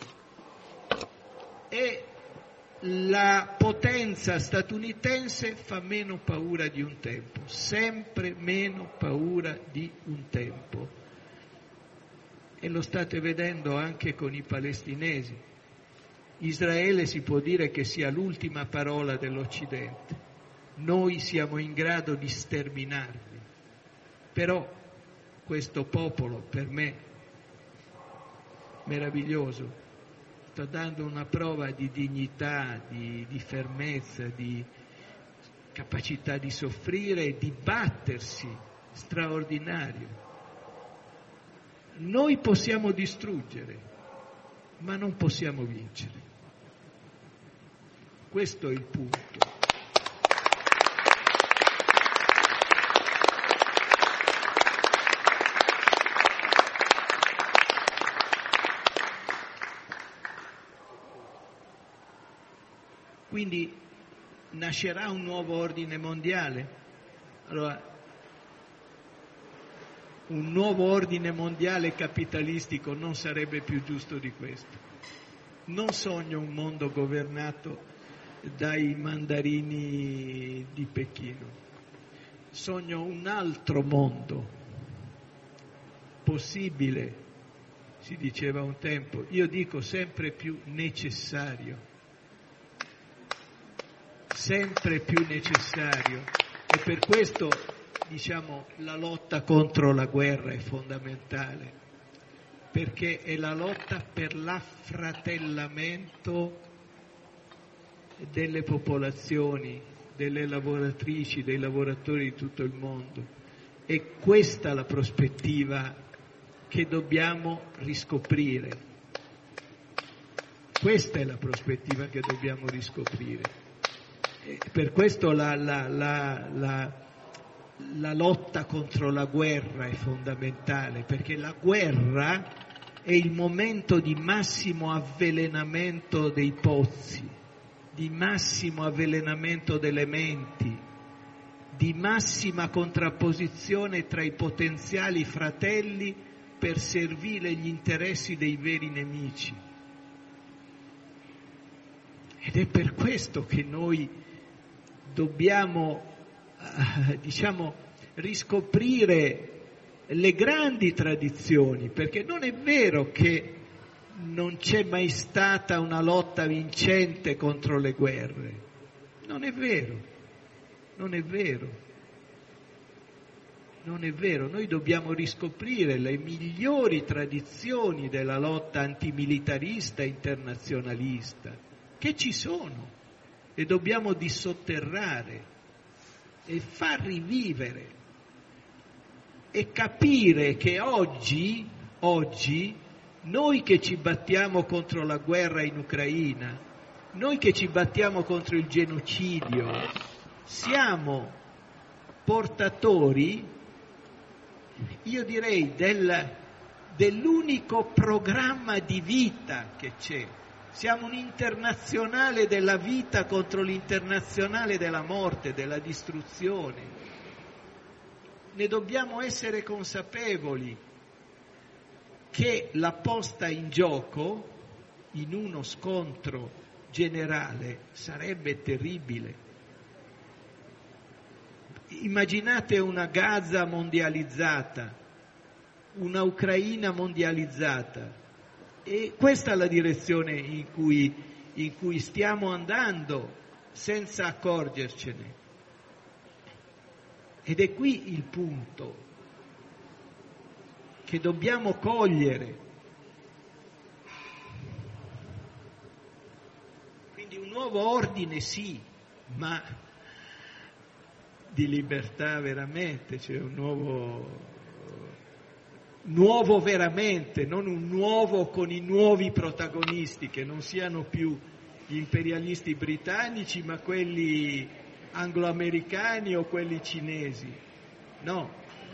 E la potenza statunitense fa meno paura di un tempo, sempre meno paura di un tempo. E lo state vedendo anche con i palestinesi. Israele si può dire che sia l'ultima parola dell'Occidente. Noi siamo in grado di sterminarli. Però questo popolo, per me, meraviglioso, sta dando una prova di dignità, di fermezza, di capacità di soffrire e di battersi, straordinario. Noi possiamo distruggere, ma non possiamo vincere. Questo è il punto. Quindi nascerà un nuovo ordine mondiale. Allora, un nuovo ordine mondiale capitalistico non sarebbe più giusto di questo. Non sogno un mondo governato dai mandarini di Pechino. Sogno un altro mondo possibile, si diceva un tempo, io dico sempre più necessario. Sempre più necessario, e per questo la lotta contro la guerra è fondamentale, perché è la lotta per l'affratellamento delle popolazioni, delle lavoratrici, dei lavoratori di tutto il mondo. È questa la prospettiva che dobbiamo riscoprire. Questa è la prospettiva che dobbiamo riscoprire. Per questo la lotta contro la guerra è fondamentale, perché la guerra è il momento di massimo avvelenamento dei pozzi, di massimo avvelenamento delle menti, di massima contrapposizione tra i potenziali fratelli per servire gli interessi dei veri nemici. Ed è per questo che noi dobbiamo, riscoprire le grandi tradizioni, perché non è vero che non c'è mai stata una lotta vincente contro le guerre. Non è vero, non è vero, non è vero. Noi dobbiamo riscoprire le migliori tradizioni della lotta antimilitarista e internazionalista, che ci sono. E dobbiamo dissotterrare e far rivivere e capire che oggi noi che ci battiamo contro la guerra in Ucraina, noi che ci battiamo contro il genocidio, siamo portatori, io direi, dell'unico programma di vita che c'è. Siamo un internazionale della vita contro l'internazionale della morte, della distruzione. ne dobbiamo essere consapevoli che la posta in gioco in uno scontro generale sarebbe terribile. Immaginate una Gaza mondializzata, una Ucraina mondializzata, e questa è la direzione in cui stiamo andando senza accorgercene. Ed è qui il punto che dobbiamo cogliere. Quindi un nuovo ordine sì, ma di libertà veramente, cioè un nuovo veramente, non un nuovo con i nuovi protagonisti, che non siano più gli imperialisti britannici, ma quelli anglo-americani o quelli cinesi. No.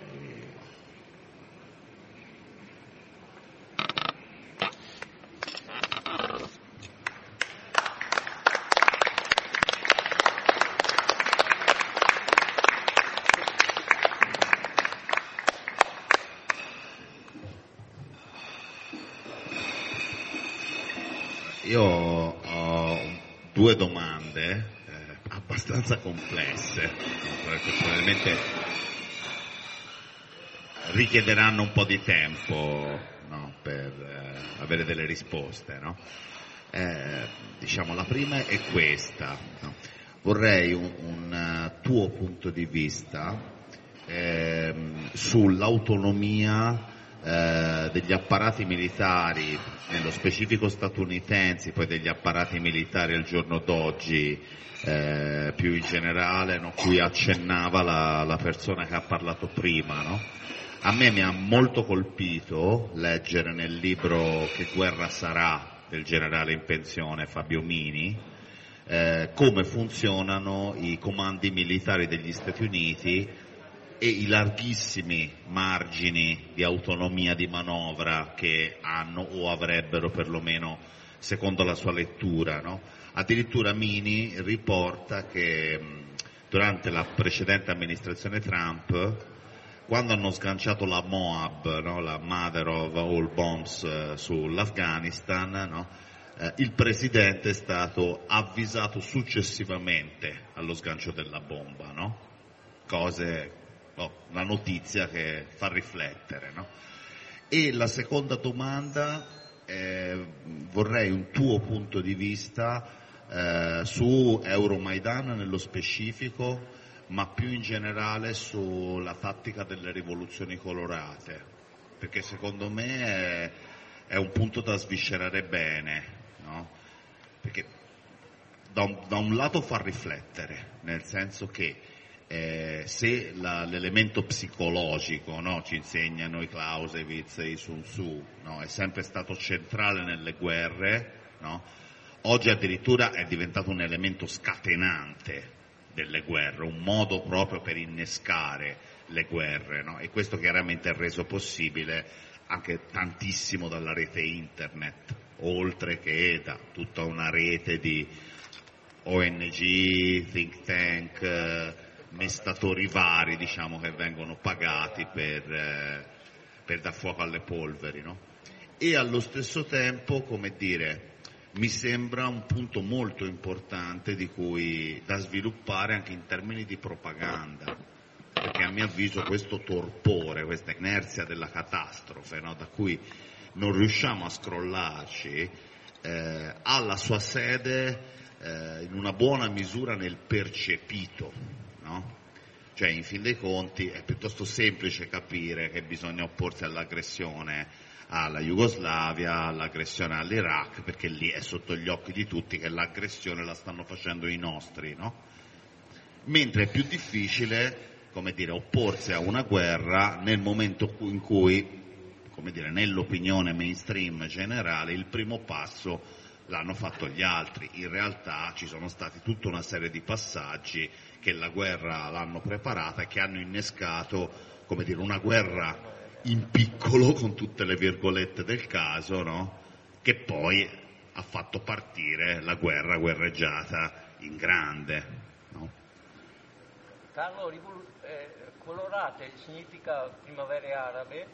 Io ho due domande abbastanza complesse, perché probabilmente richiederanno un po' di tempo, no, per avere delle risposte, no? Diciamo, la prima è questa, no? Vorrei un tuo punto di vista sull'autonomia degli apparati militari, nello specifico statunitensi, poi degli apparati militari al giorno d'oggi, più in generale, no? Cui accennava la persona che ha parlato prima, no? A me mi ha molto colpito leggere nel libro Che guerra sarà del generale in pensione Fabio Mini come funzionano i comandi militari degli Stati Uniti e i larghissimi margini di autonomia di manovra che hanno o avrebbero, perlomeno secondo la sua lettura, no? Addirittura Mini riporta che durante la precedente amministrazione Trump, quando hanno sganciato la Moab, no? La Mother of All Bombs sull'Afghanistan, no? Il presidente è stato avvisato successivamente allo sgancio della bomba, no? Una notizia che fa riflettere, no? E la seconda domanda, vorrei un tuo punto di vista su Euromaidan nello specifico, ma più in generale sulla tattica delle rivoluzioni colorate, perché secondo me è un punto da sviscerare bene, no? Perché da un lato fa riflettere, nel senso che se l'elemento psicologico, no, ci insegnano i Clausewitz e i Sun Tzu, no, è sempre stato centrale nelle guerre, no, oggi addirittura è diventato un elemento scatenante delle guerre, un modo proprio per innescare le guerre, no? E questo chiaramente è reso possibile anche tantissimo dalla rete internet, oltre che da tutta una rete di ONG, think tank, mestatori vari, diciamo, che vengono pagati per dar fuoco alle polveri, no? E allo stesso tempo, come dire, mi sembra un punto molto importante da sviluppare anche in termini di propaganda, perché a mio avviso questo torpore, questa inerzia della catastrofe, no, da cui non riusciamo a scrollarci, ha la sua sede in una buona misura nel percepito, no? Cioè, in fin dei conti è piuttosto semplice capire che bisogna opporsi all'aggressione alla Jugoslavia, all'aggressione all'Iraq, perché lì è sotto gli occhi di tutti che l'aggressione la stanno facendo i nostri, no? Mentre è più difficile, come dire, opporsi a una guerra nel momento in cui, come dire, nell'opinione mainstream generale il primo passo l'hanno fatto gli altri. In realtà ci sono stati tutta una serie di passaggi che la guerra l'hanno preparata e che hanno innescato, come dire, una guerra in piccolo, con tutte le virgolette del caso, no? Che poi ha fatto partire la guerreggiata in grande, no? Carlo, colorate significa primavere arabe?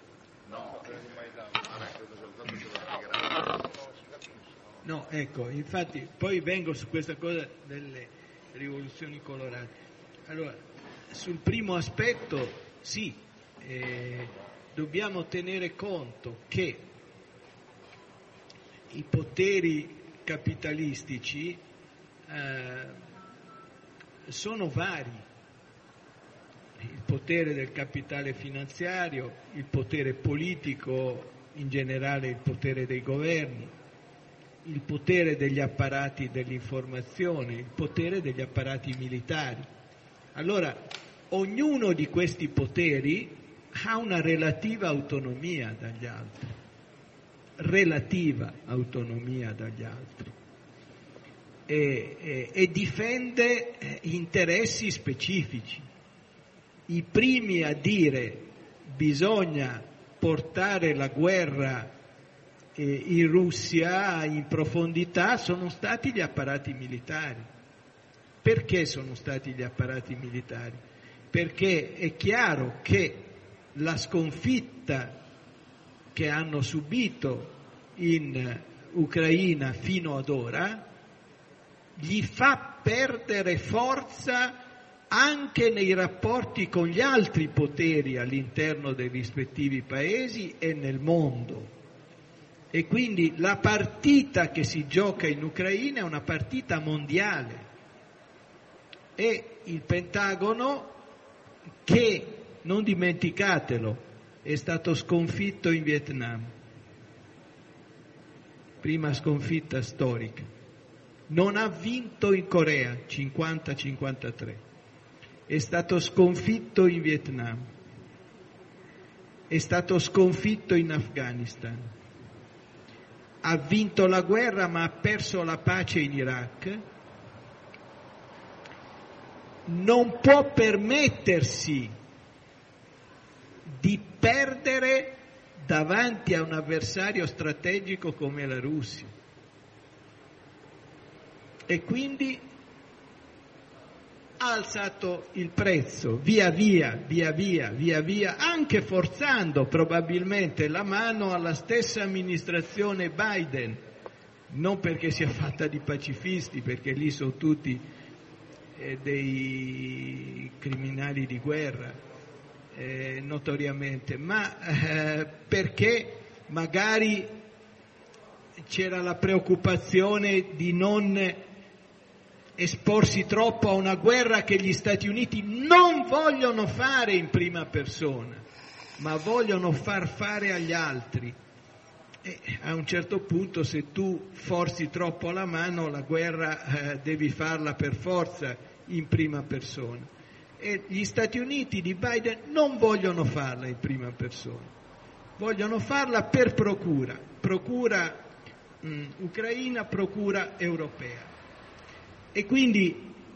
No, ecco, infatti poi vengo su questa cosa delle rivoluzioni colorate. Allora, sul primo aspetto sì, dobbiamo tenere conto che i poteri capitalistici sono vari. Il potere del capitale finanziario, il potere politico, in generale il potere dei governi, il potere degli apparati dell'informazione, il potere degli apparati militari. Allora, ognuno di questi poteri ha una relativa autonomia dagli altri, e difende interessi specifici. I primi a dire bisogna portare la guerra in Russia in profondità sono stati gli apparati militari. Perché sono stati gli apparati militari? Perché è chiaro che la sconfitta che hanno subito in Ucraina fino ad ora gli fa perdere forza anche nei rapporti con gli altri poteri all'interno dei rispettivi paesi e nel mondo. E quindi la partita che si gioca in Ucraina è una partita mondiale. E il Pentagono, che, non dimenticatelo, è stato sconfitto in Vietnam, prima sconfitta storica, non ha vinto in Corea, 50-53, è stato sconfitto in Vietnam, è stato sconfitto in Afghanistan, ha vinto la guerra ma ha perso la pace in Iraq, non può permettersi di perdere davanti a un avversario strategico come la Russia. E quindi ha alzato il prezzo via via, anche forzando probabilmente la mano alla stessa amministrazione Biden, non perché sia fatta di pacifisti, perché lì sono tutti dei criminali di guerra, notoriamente, ma perché magari c'era la preoccupazione di non esporsi troppo a una guerra che gli Stati Uniti non vogliono fare in prima persona, ma vogliono far fare agli altri. E a un certo punto, se tu forzi troppo la mano, la guerra devi farla per forza in prima persona. E gli Stati Uniti di Biden non vogliono farla in prima persona, vogliono farla per procura ucraina, procura europea. E quindi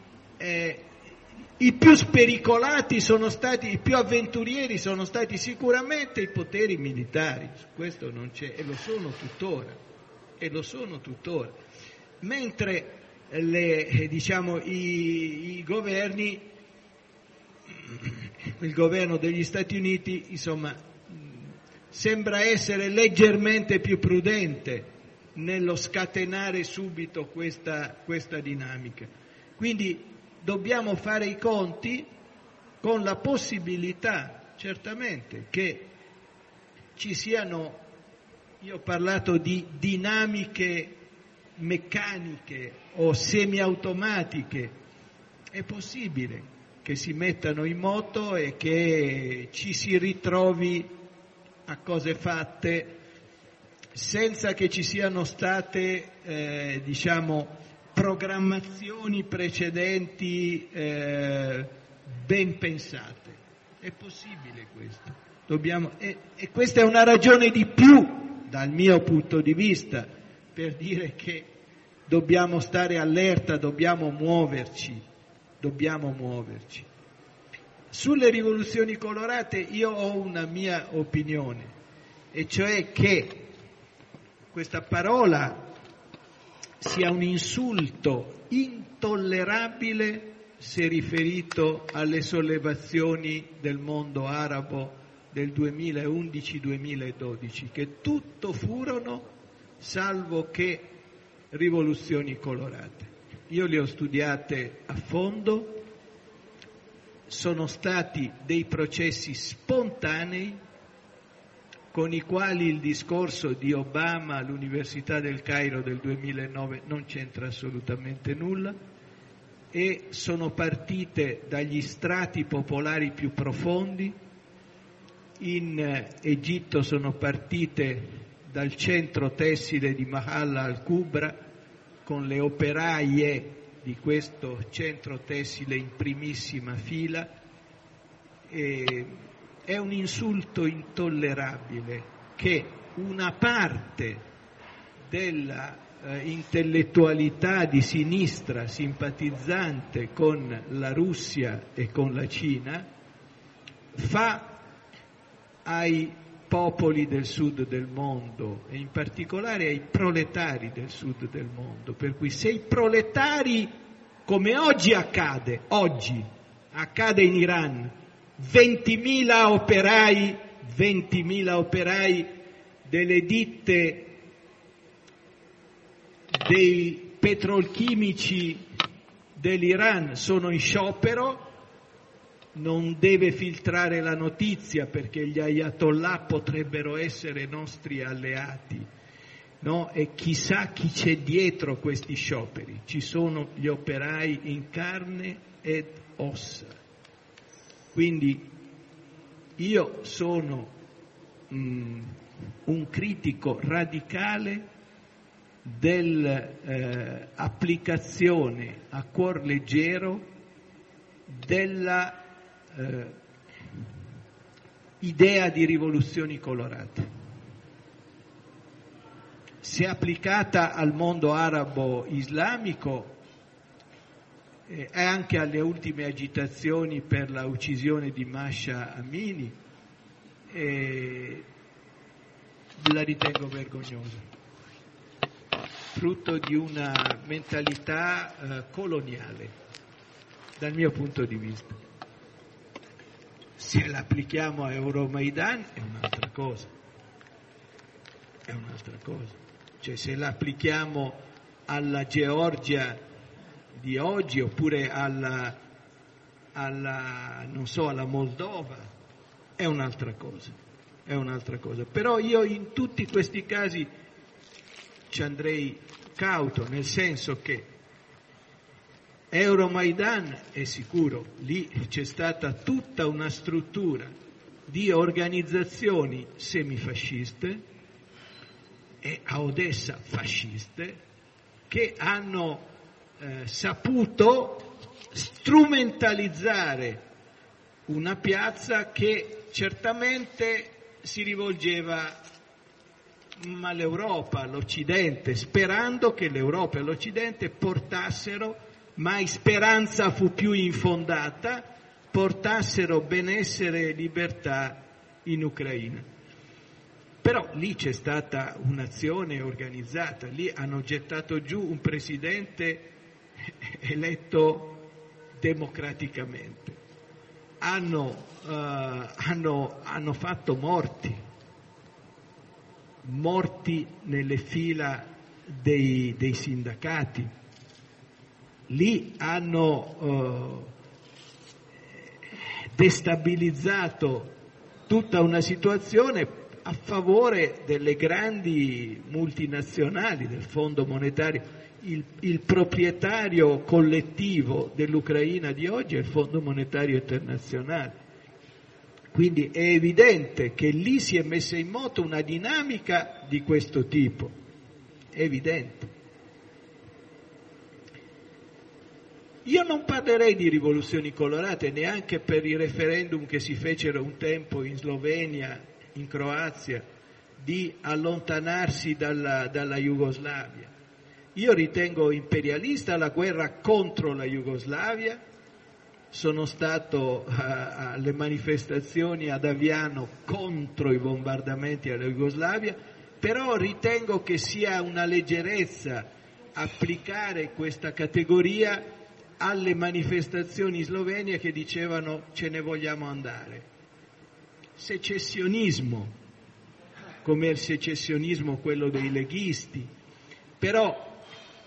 i più spericolati sono stati, i più avventurieri sono stati sicuramente i poteri militari, su questo non c'è, e lo sono tuttora, mentre i governi, il governo degli Stati Uniti, insomma, sembra essere leggermente più prudente nello scatenare subito questa dinamica. Quindi dobbiamo fare i conti con la possibilità, certamente, che ci siano, io ho parlato di dinamiche meccaniche o semiautomatiche, è possibile che si mettano in moto e che ci si ritrovi a cose fatte senza che ci siano state, programmazioni precedenti ben pensate. È possibile questo. E questa è una ragione di più, dal mio punto di vista, per dire che dobbiamo stare allerta, dobbiamo muoverci. Sulle rivoluzioni colorate io ho una mia opinione, e cioè che questa parola sia un insulto intollerabile si è riferito alle sollevazioni del mondo arabo del 2011-2012, che tutto furono salvo che rivoluzioni colorate. Io le ho studiate a fondo, sono stati dei processi spontanei con i quali il discorso di Obama all'Università del Cairo del 2009 non c'entra assolutamente nulla, e sono partite dagli strati popolari più profondi. In Egitto sono partite dal centro tessile di Mahalla al-Kubra, con le operaie di questo centro tessile in primissima fila. È un insulto intollerabile che una parte della intellettualità di sinistra simpatizzante con la Russia e con la Cina fa ai popoli del sud del mondo, e in particolare ai proletari del sud del mondo. Per cui se i proletari, come oggi accade in Iran, 20.000 operai delle ditte dei petrolchimici dell'Iran sono in sciopero, non deve filtrare la notizia perché gli ayatollah potrebbero essere nostri alleati, no? E chissà chi c'è dietro questi scioperi. Ci sono gli operai in carne ed ossa. Quindi io sono un critico radicale dell'applicazione a cuor leggero della idea di rivoluzioni colorate. Se applicata al mondo arabo islamico e anche alle ultime agitazioni per la uccisione di Masha Amini, la ritengo vergognosa, frutto di una mentalità coloniale dal mio punto di vista. Se l'applichiamo a Euromaidan è un'altra cosa, cioè se l'applichiamo alla Georgia di oggi oppure alla Moldova è un'altra cosa. Però io in tutti questi casi ci andrei cauto, nel senso che Euromaidan è sicuro, lì c'è stata tutta una struttura di organizzazioni semifasciste e a Odessa fasciste che hanno saputo strumentalizzare una piazza che certamente si rivolgeva all'Europa, all'Occidente, sperando che l'Europa e l'Occidente portassero, mai speranza fu più infondata, portassero benessere e libertà in Ucraina. Però lì c'è stata un'azione organizzata, lì hanno gettato giù un presidente eletto democraticamente, hanno fatto morti nelle fila dei sindacati, lì hanno destabilizzato tutta una situazione a favore delle grandi multinazionali, del Fondo monetario. Il proprietario collettivo dell'Ucraina di oggi è il Fondo monetario internazionale. Quindi è evidente che lì si è messa in moto una dinamica di questo tipo, è evidente. Io non parlerei di rivoluzioni colorate neanche per i referendum che si fecero un tempo in Slovenia, in Croazia, di allontanarsi dalla Jugoslavia. Io ritengo imperialista la guerra contro la Jugoslavia, sono stato alle manifestazioni ad Aviano contro i bombardamenti alla Jugoslavia, però ritengo che sia una leggerezza applicare questa categoria alle manifestazioni in Slovenia che dicevano ce ne vogliamo andare. Secessionismo, come il secessionismo quello dei leghisti, però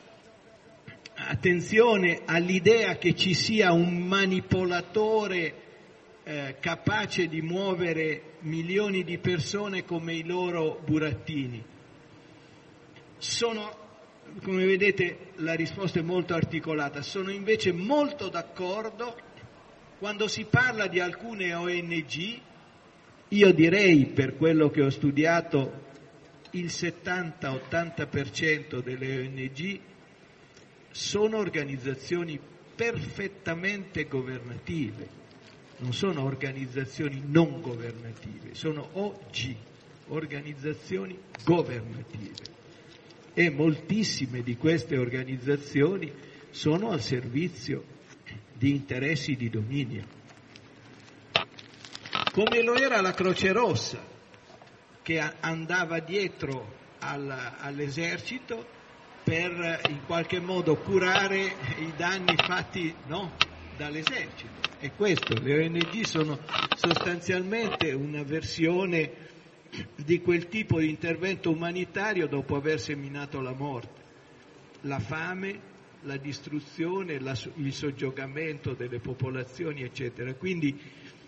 attenzione all'idea che ci sia un manipolatore capace di muovere milioni di persone come i loro burattini. Come vedete, la risposta è molto articolata. Sono invece molto d'accordo quando si parla di alcune ONG. Io direi, per quello che ho studiato, il 70-80% delle ONG sono organizzazioni perfettamente governative, non sono organizzazioni non governative, sono OG, organizzazioni governative. E moltissime di queste organizzazioni sono al servizio di interessi di dominio, come lo era la Croce Rossa, che andava dietro all'esercito per in qualche modo curare i danni fatti dall'esercito. E questo, le ONG sono sostanzialmente una versione di quel tipo di intervento umanitario dopo aver seminato la morte, la fame, la distruzione, il soggiogamento delle popolazioni, eccetera. Quindi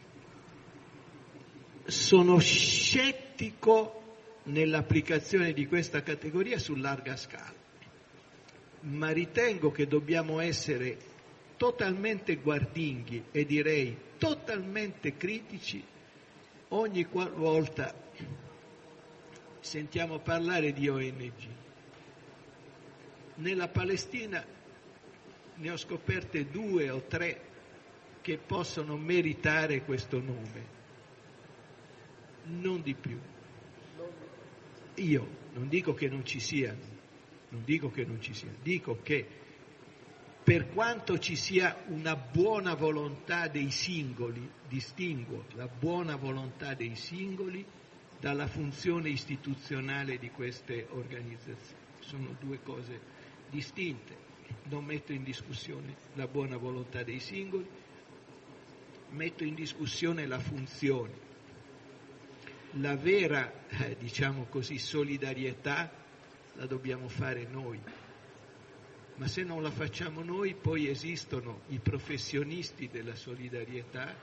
sono scettico nell'applicazione di questa categoria su larga scala, ma ritengo che dobbiamo essere totalmente guardinghi e direi totalmente critici ogni qualvolta sentiamo parlare di ONG. Nella Palestina ne ho scoperte 2 o 3 che possono meritare questo nome, non di più. Io non dico che non ci siano, dico che per quanto ci sia una buona volontà dei singoli, distinguo la buona volontà dei singoli dalla funzione istituzionale di queste organizzazioni. Sono 2 cose distinte. Non metto in discussione la buona volontà dei singoli, metto in discussione la funzione. La vera, solidarietà la dobbiamo fare noi. Ma se non la facciamo noi, poi esistono i professionisti della solidarietà,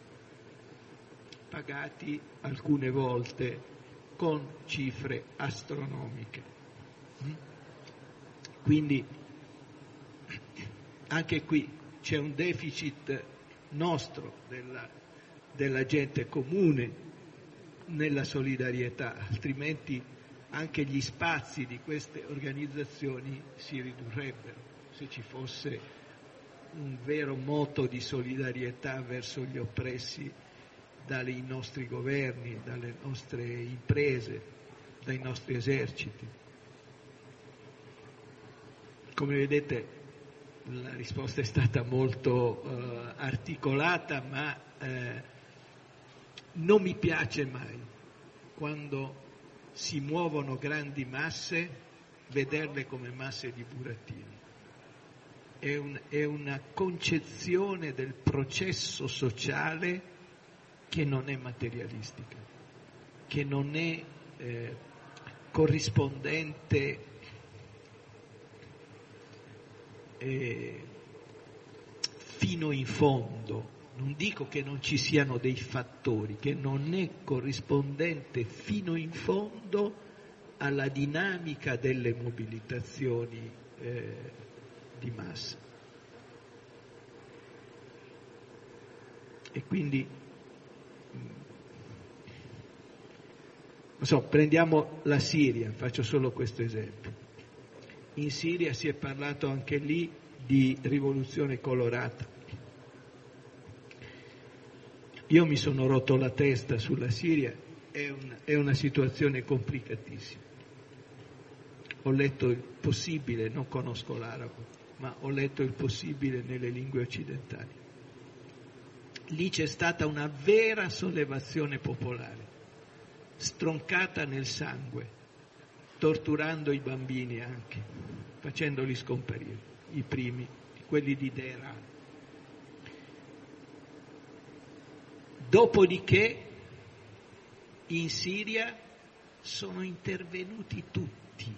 pagati alcune volte con cifre astronomiche. Quindi anche qui c'è un deficit nostro della gente comune nella solidarietà, altrimenti anche gli spazi di queste organizzazioni si ridurrebbero se ci fosse un vero moto di solidarietà verso gli oppressi dai nostri governi, dalle nostre imprese, dai nostri eserciti. Come vedete, la risposta è stata molto articolata, ma non mi piace mai quando si muovono grandi masse, vederle come masse di burattini. È una concezione del processo sociale che non è materialistica, che non è corrispondente fino in fondo. Non dico che non ci siano dei fattori, che non è corrispondente fino in fondo alla dinamica delle mobilitazioni di massa. E quindi, prendiamo la Siria, faccio solo questo esempio. In Siria si è parlato anche lì di rivoluzione colorata. Io mi sono rotto la testa sulla Siria, è una situazione complicatissima. Ho letto il possibile, non conosco l'arabo, ma ho letto il possibile nelle lingue occidentali. Lì c'è stata una vera sollevazione popolare, stroncata nel sangue, torturando i bambini anche, facendoli scomparire, i primi quelli di Teheran. Dopodiché in Siria sono intervenuti tutti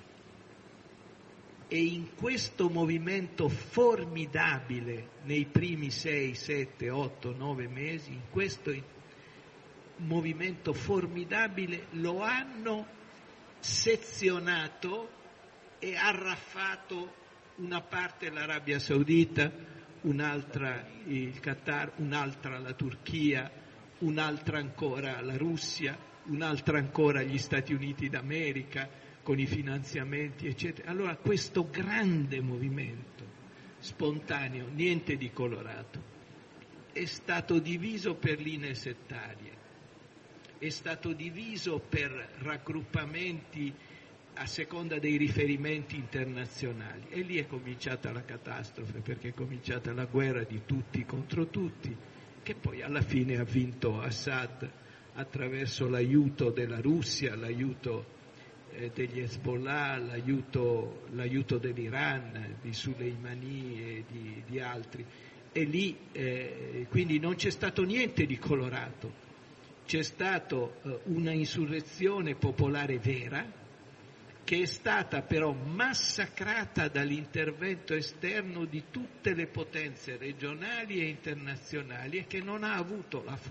e in questo movimento formidabile nei primi 6, 7, 8, 9 mesi, in questo movimento formidabile lo hanno sezionato e arraffato una parte l'Arabia Saudita, un'altra il Qatar, un'altra la Turchia, un'altra ancora la Russia, un'altra ancora gli Stati Uniti d'America con i finanziamenti eccetera. Allora questo grande movimento spontaneo, niente di colorato, è stato diviso per linee settarie, è stato diviso per raggruppamenti a seconda dei riferimenti internazionali e lì è cominciata la catastrofe, perché è cominciata la guerra di tutti contro tutti, che poi alla fine ha vinto Assad attraverso l'aiuto della Russia, l'aiuto degli Hezbollah, l'aiuto dell'Iran, di Soleimani e di altri. E lì quindi non c'è stato niente di colorato, c'è stata una insurrezione popolare vera, che è stata però massacrata dall'intervento esterno di tutte le potenze regionali e internazionali e che non ha avuto la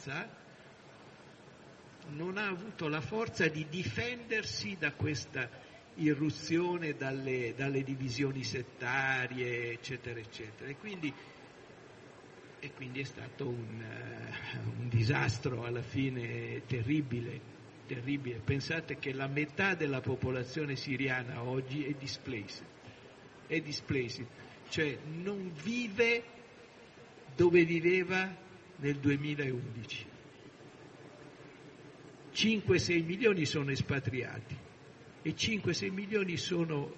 forza di difendersi da questa irruzione dalle divisioni settarie, eccetera, eccetera. E quindi è stato un disastro alla fine terribile. Pensate che la metà della popolazione siriana oggi è displaced, cioè non vive dove viveva nel 2011. 5-6 milioni sono espatriati e 5-6 milioni sono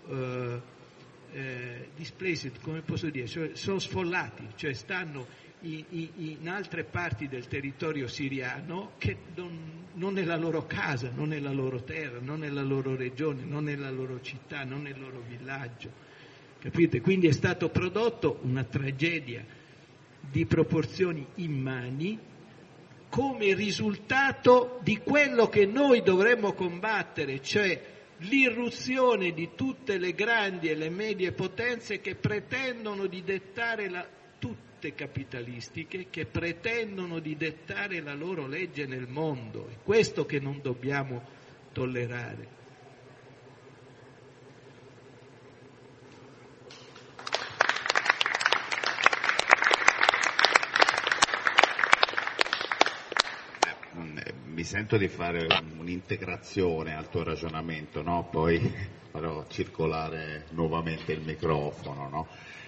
displaced, come posso dire, cioè sono sfollati, cioè stanno in altre parti del territorio siriano che non è la loro casa, non è la loro terra, non è la loro regione, non è la loro città, non è il loro villaggio, capite? Quindi è stato prodotto una tragedia di proporzioni immani come risultato di quello che noi dovremmo combattere, cioè l'irruzione di tutte le grandi e le medie potenze che pretendono di dettare tutte capitalistiche, che pretendono di dettare la loro legge nel mondo. È questo che non dobbiamo tollerare. Mi sento di fare un'integrazione al tuo ragionamento, no? Poi farò circolare nuovamente il microfono, no?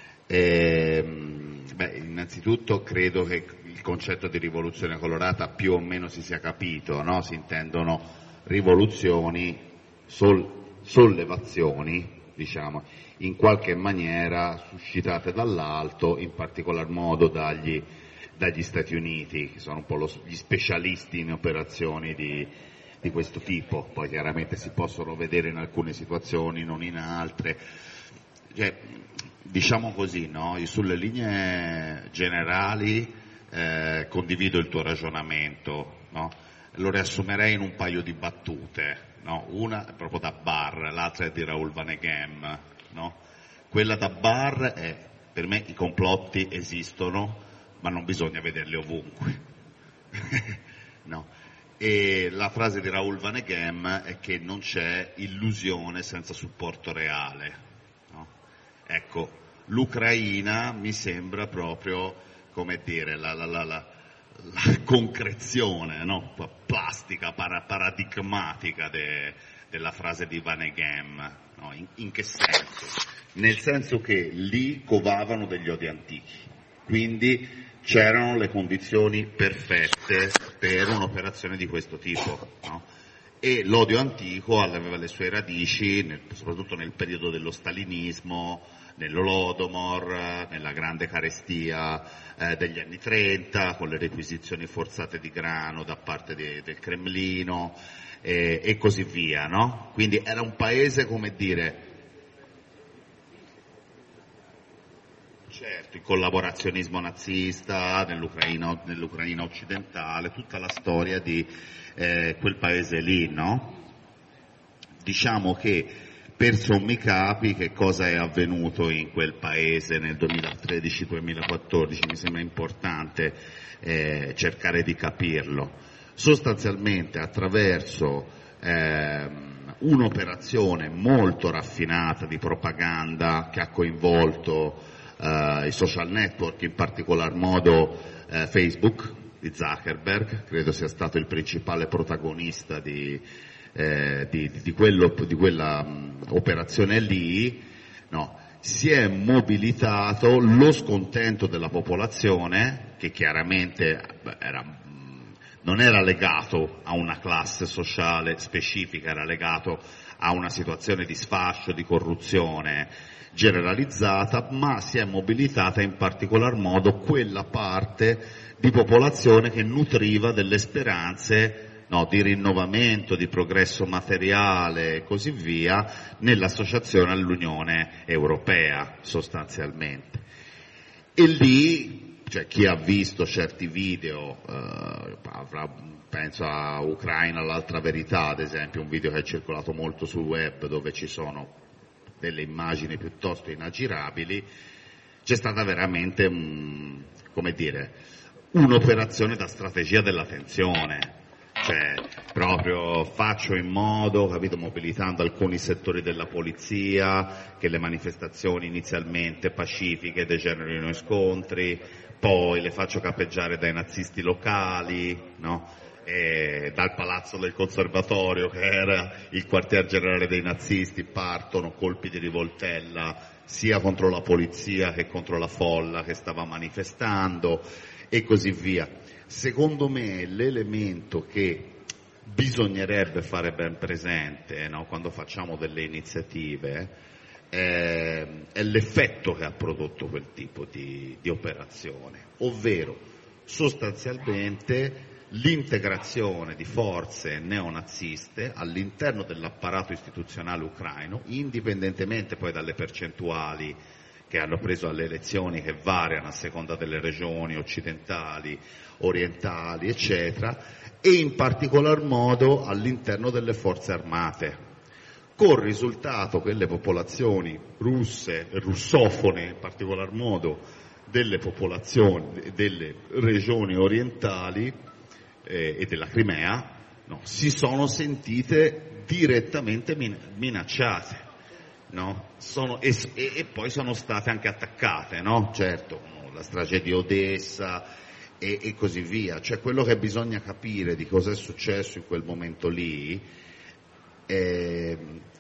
Innanzitutto credo che il concetto di rivoluzione colorata più o meno si sia capito, no? Si intendono rivoluzioni, sollevazioni, diciamo, in qualche maniera suscitate dall'alto, in particolar modo dagli Stati Uniti, che sono un po' gli specialisti in operazioni di questo tipo. Poi chiaramente si possono vedere in alcune situazioni, non in altre. Cioè, diciamo così, no? Io sulle linee generali condivido il tuo ragionamento, no? Lo riassumerei in un paio di battute, no? Una è proprio da Barr, l'altra è di Raoul Vaneigem, no? Quella da Barr è, per me i complotti esistono, ma non bisogna vederli ovunque. No. E la frase di Raoul Vaneigem è che non c'è illusione senza supporto reale. No? Ecco, l'Ucraina mi sembra proprio, come dire, la concrezione, no? Plastica, paradigmatica della frase di Vaneigem. No? In che senso? Nel senso che lì covavano degli odi antichi, quindi c'erano le condizioni perfette per un'operazione di questo tipo, no? E l'odio antico aveva le sue radici soprattutto nel periodo dello stalinismo, nell'Holodomor, nella grande carestia degli anni 30, con le requisizioni forzate di grano da parte del Cremlino e così via, no? Quindi era un paese, come dire, certo, il collaborazionismo nazista nell'Ucraina occidentale, tutta la storia di quel paese lì, no? Diciamo che per sommi capi che cosa è avvenuto in quel paese nel 2013-2014, mi sembra importante cercare di capirlo. Sostanzialmente attraverso un'operazione molto raffinata di propaganda che ha coinvolto i social network, in particolar modo Facebook di Zuckerberg, credo sia stato il principale protagonista di quella operazione lì, no? Si è mobilitato lo scontento della popolazione, che chiaramente non era legato a una classe sociale specifica, era legato a una situazione di sfascio, di corruzione generalizzata, ma si è mobilitata in particolar modo quella parte di popolazione che nutriva delle speranze di rinnovamento, di progresso materiale e così via nell'associazione all'Unione Europea sostanzialmente. E lì, cioè, chi ha visto certi video, penso a Ucraina l'altra verità ad esempio, un video che è circolato molto sul web dove ci sono delle immagini piuttosto inaggirabili, c'è stata veramente un'operazione da strategia della tensione. Cioè, proprio faccio in modo, capito, mobilitando alcuni settori della polizia, che le manifestazioni inizialmente pacifiche degenerino in scontri, poi le faccio capeggiare dai nazisti locali, no? E dal palazzo del Conservatorio, che era il quartier generale dei nazisti, partono colpi di rivoltella sia contro la polizia che contro la folla che stava manifestando e così via. Secondo me l'elemento che bisognerebbe fare ben presente, no, quando facciamo delle iniziative è l'effetto che ha prodotto quel tipo di operazione, ovvero sostanzialmente l'integrazione di forze neonaziste all'interno dell'apparato istituzionale ucraino, indipendentemente poi dalle percentuali che hanno preso alle elezioni, che variano a seconda delle regioni occidentali, orientali, eccetera, e in particolar modo all'interno delle forze armate, col risultato che le popolazioni russe, russofone in particolar modo, delle popolazioni delle regioni orientali e della Crimea, no, si sono sentite direttamente minacciate. No? E poi sono state anche attaccate, no? Certo, la strage di Odessa e così via. Cioè, quello che bisogna capire di cosa è successo in quel momento lì è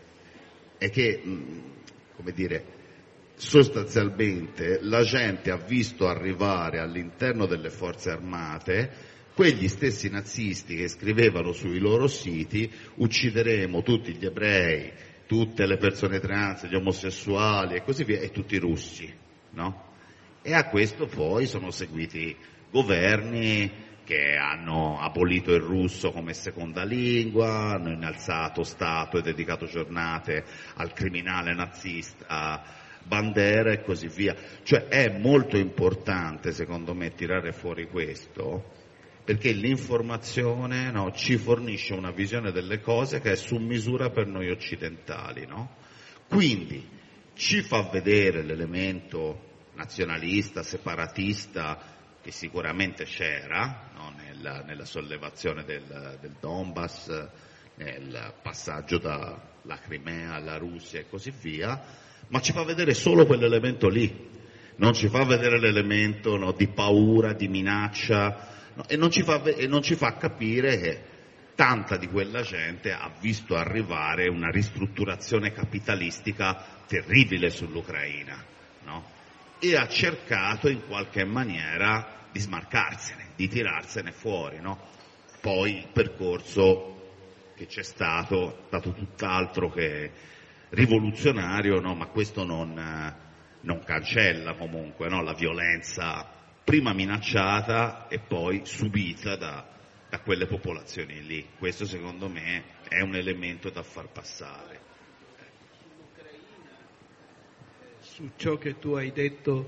che, come dire, sostanzialmente la gente ha visto arrivare all'interno delle forze armate quegli stessi nazisti che scrivevano sui loro siti: uccideremo tutti gli ebrei, tutte le persone trans, gli omosessuali e così via, e tutti i russi, no? E a questo poi sono seguiti governi che hanno abolito il russo come seconda lingua, hanno innalzato statue e dedicato giornate al criminale nazista Bandera e così via. Cioè è molto importante, secondo me, tirare fuori questo, perché l'informazione, no, ci fornisce una visione delle cose che è su misura per noi occidentali, no? Quindi ci fa vedere l'elemento nazionalista, separatista, che sicuramente c'era, no, nella sollevazione del Donbass, nel passaggio dalla Crimea alla Russia e così via, ma ci fa vedere solo quell'elemento lì, non ci fa vedere l'elemento, no, di paura, di minaccia. No, e non ci fa capire che tanta di quella gente ha visto arrivare una ristrutturazione capitalistica terribile sull'Ucraina, no? E ha cercato in qualche maniera di smarcarsene, di tirarsene fuori, no? Poi il percorso che c'è stato tutt'altro che rivoluzionario, no? Ma questo non cancella comunque, no, la violenza prima minacciata e poi subita da quelle popolazioni lì. Questo secondo me è un elemento da far passare. Su ciò che tu hai detto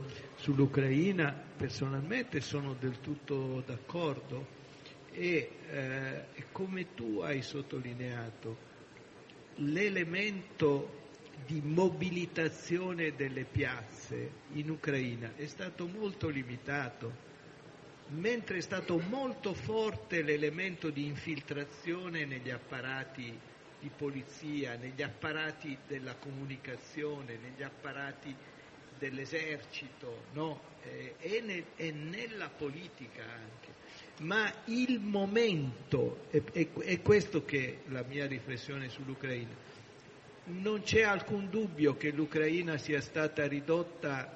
sull'Ucraina personalmente sono del tutto d'accordo e come tu hai sottolineato, l'elemento di mobilitazione delle piazze in Ucraina è stato molto limitato, mentre è stato molto forte l'elemento di infiltrazione negli apparati di polizia, negli apparati della comunicazione, negli apparati dell'esercito, no? E nella politica anche. Ma il momento, è questo che è la mia riflessione sull'Ucraina, non c'è alcun dubbio che l'Ucraina sia stata ridotta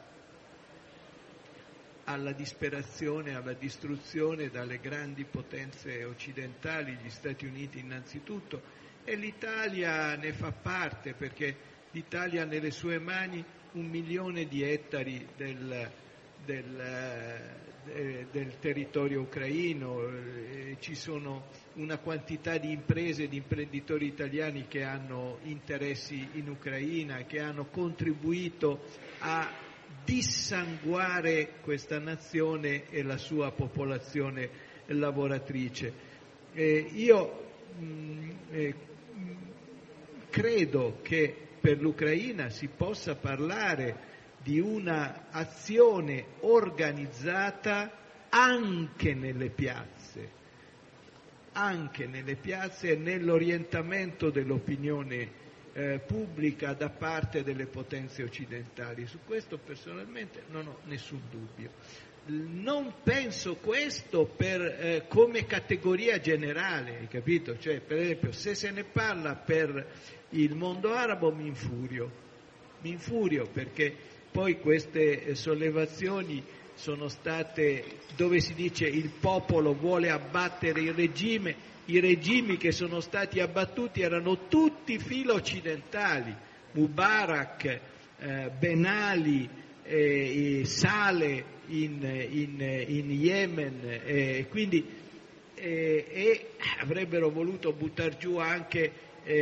alla disperazione, alla distruzione dalle grandi potenze occidentali, gli Stati Uniti innanzitutto, e l'Italia ne fa parte, perché l'Italia ha nelle sue mani 1 milione di ettari del territorio ucraino, ci sono una quantità di imprese e di imprenditori italiani che hanno interessi in Ucraina, che hanno contribuito a dissanguare questa nazione e la sua popolazione lavoratrice. Io credo che per l'Ucraina si possa parlare di una azione organizzata anche nelle piazze e nell'orientamento dell'opinione pubblica da parte delle potenze occidentali. Su questo personalmente non ho nessun dubbio. Non penso questo come categoria generale, hai capito? Cioè, per esempio, se se ne parla per il mondo arabo mi infurio perché poi queste sollevazioni sono state dove si dice il popolo vuole abbattere il regime, i regimi che sono stati abbattuti erano tutti filo occidentali, Mubarak, Ben Ali, Saleh in Yemen, quindi avrebbero voluto buttar giù anche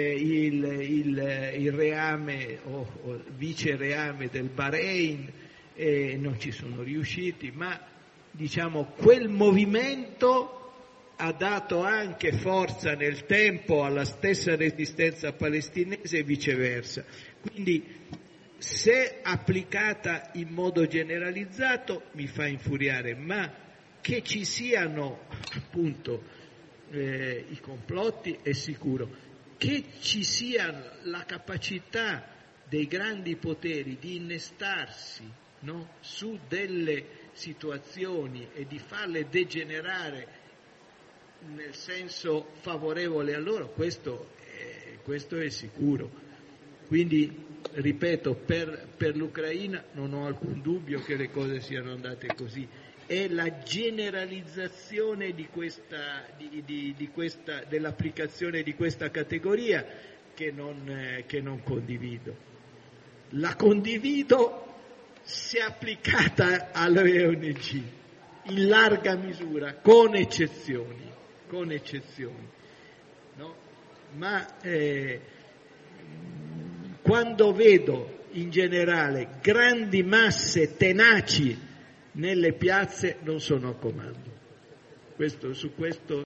il reame o vice reame del Bahrain, non ci sono riusciti, ma diciamo quel movimento ha dato anche forza nel tempo alla stessa resistenza palestinese e viceversa. Quindi se applicata in modo generalizzato mi fa infuriare, ma che ci siano appunto i complotti è sicuro. Che ci sia la capacità dei grandi poteri di innestarsi, no, su delle situazioni e di farle degenerare nel senso favorevole a loro, questo è sicuro. Quindi, ripeto, per l'Ucraina non ho alcun dubbio che le cose siano andate così. È la generalizzazione dell'applicazione di questa categoria che non condivido. La condivido se applicata alle ONG in larga misura, con eccezioni, no? Ma quando vedo in generale grandi masse tenaci nelle piazze non sono a comando. Su questo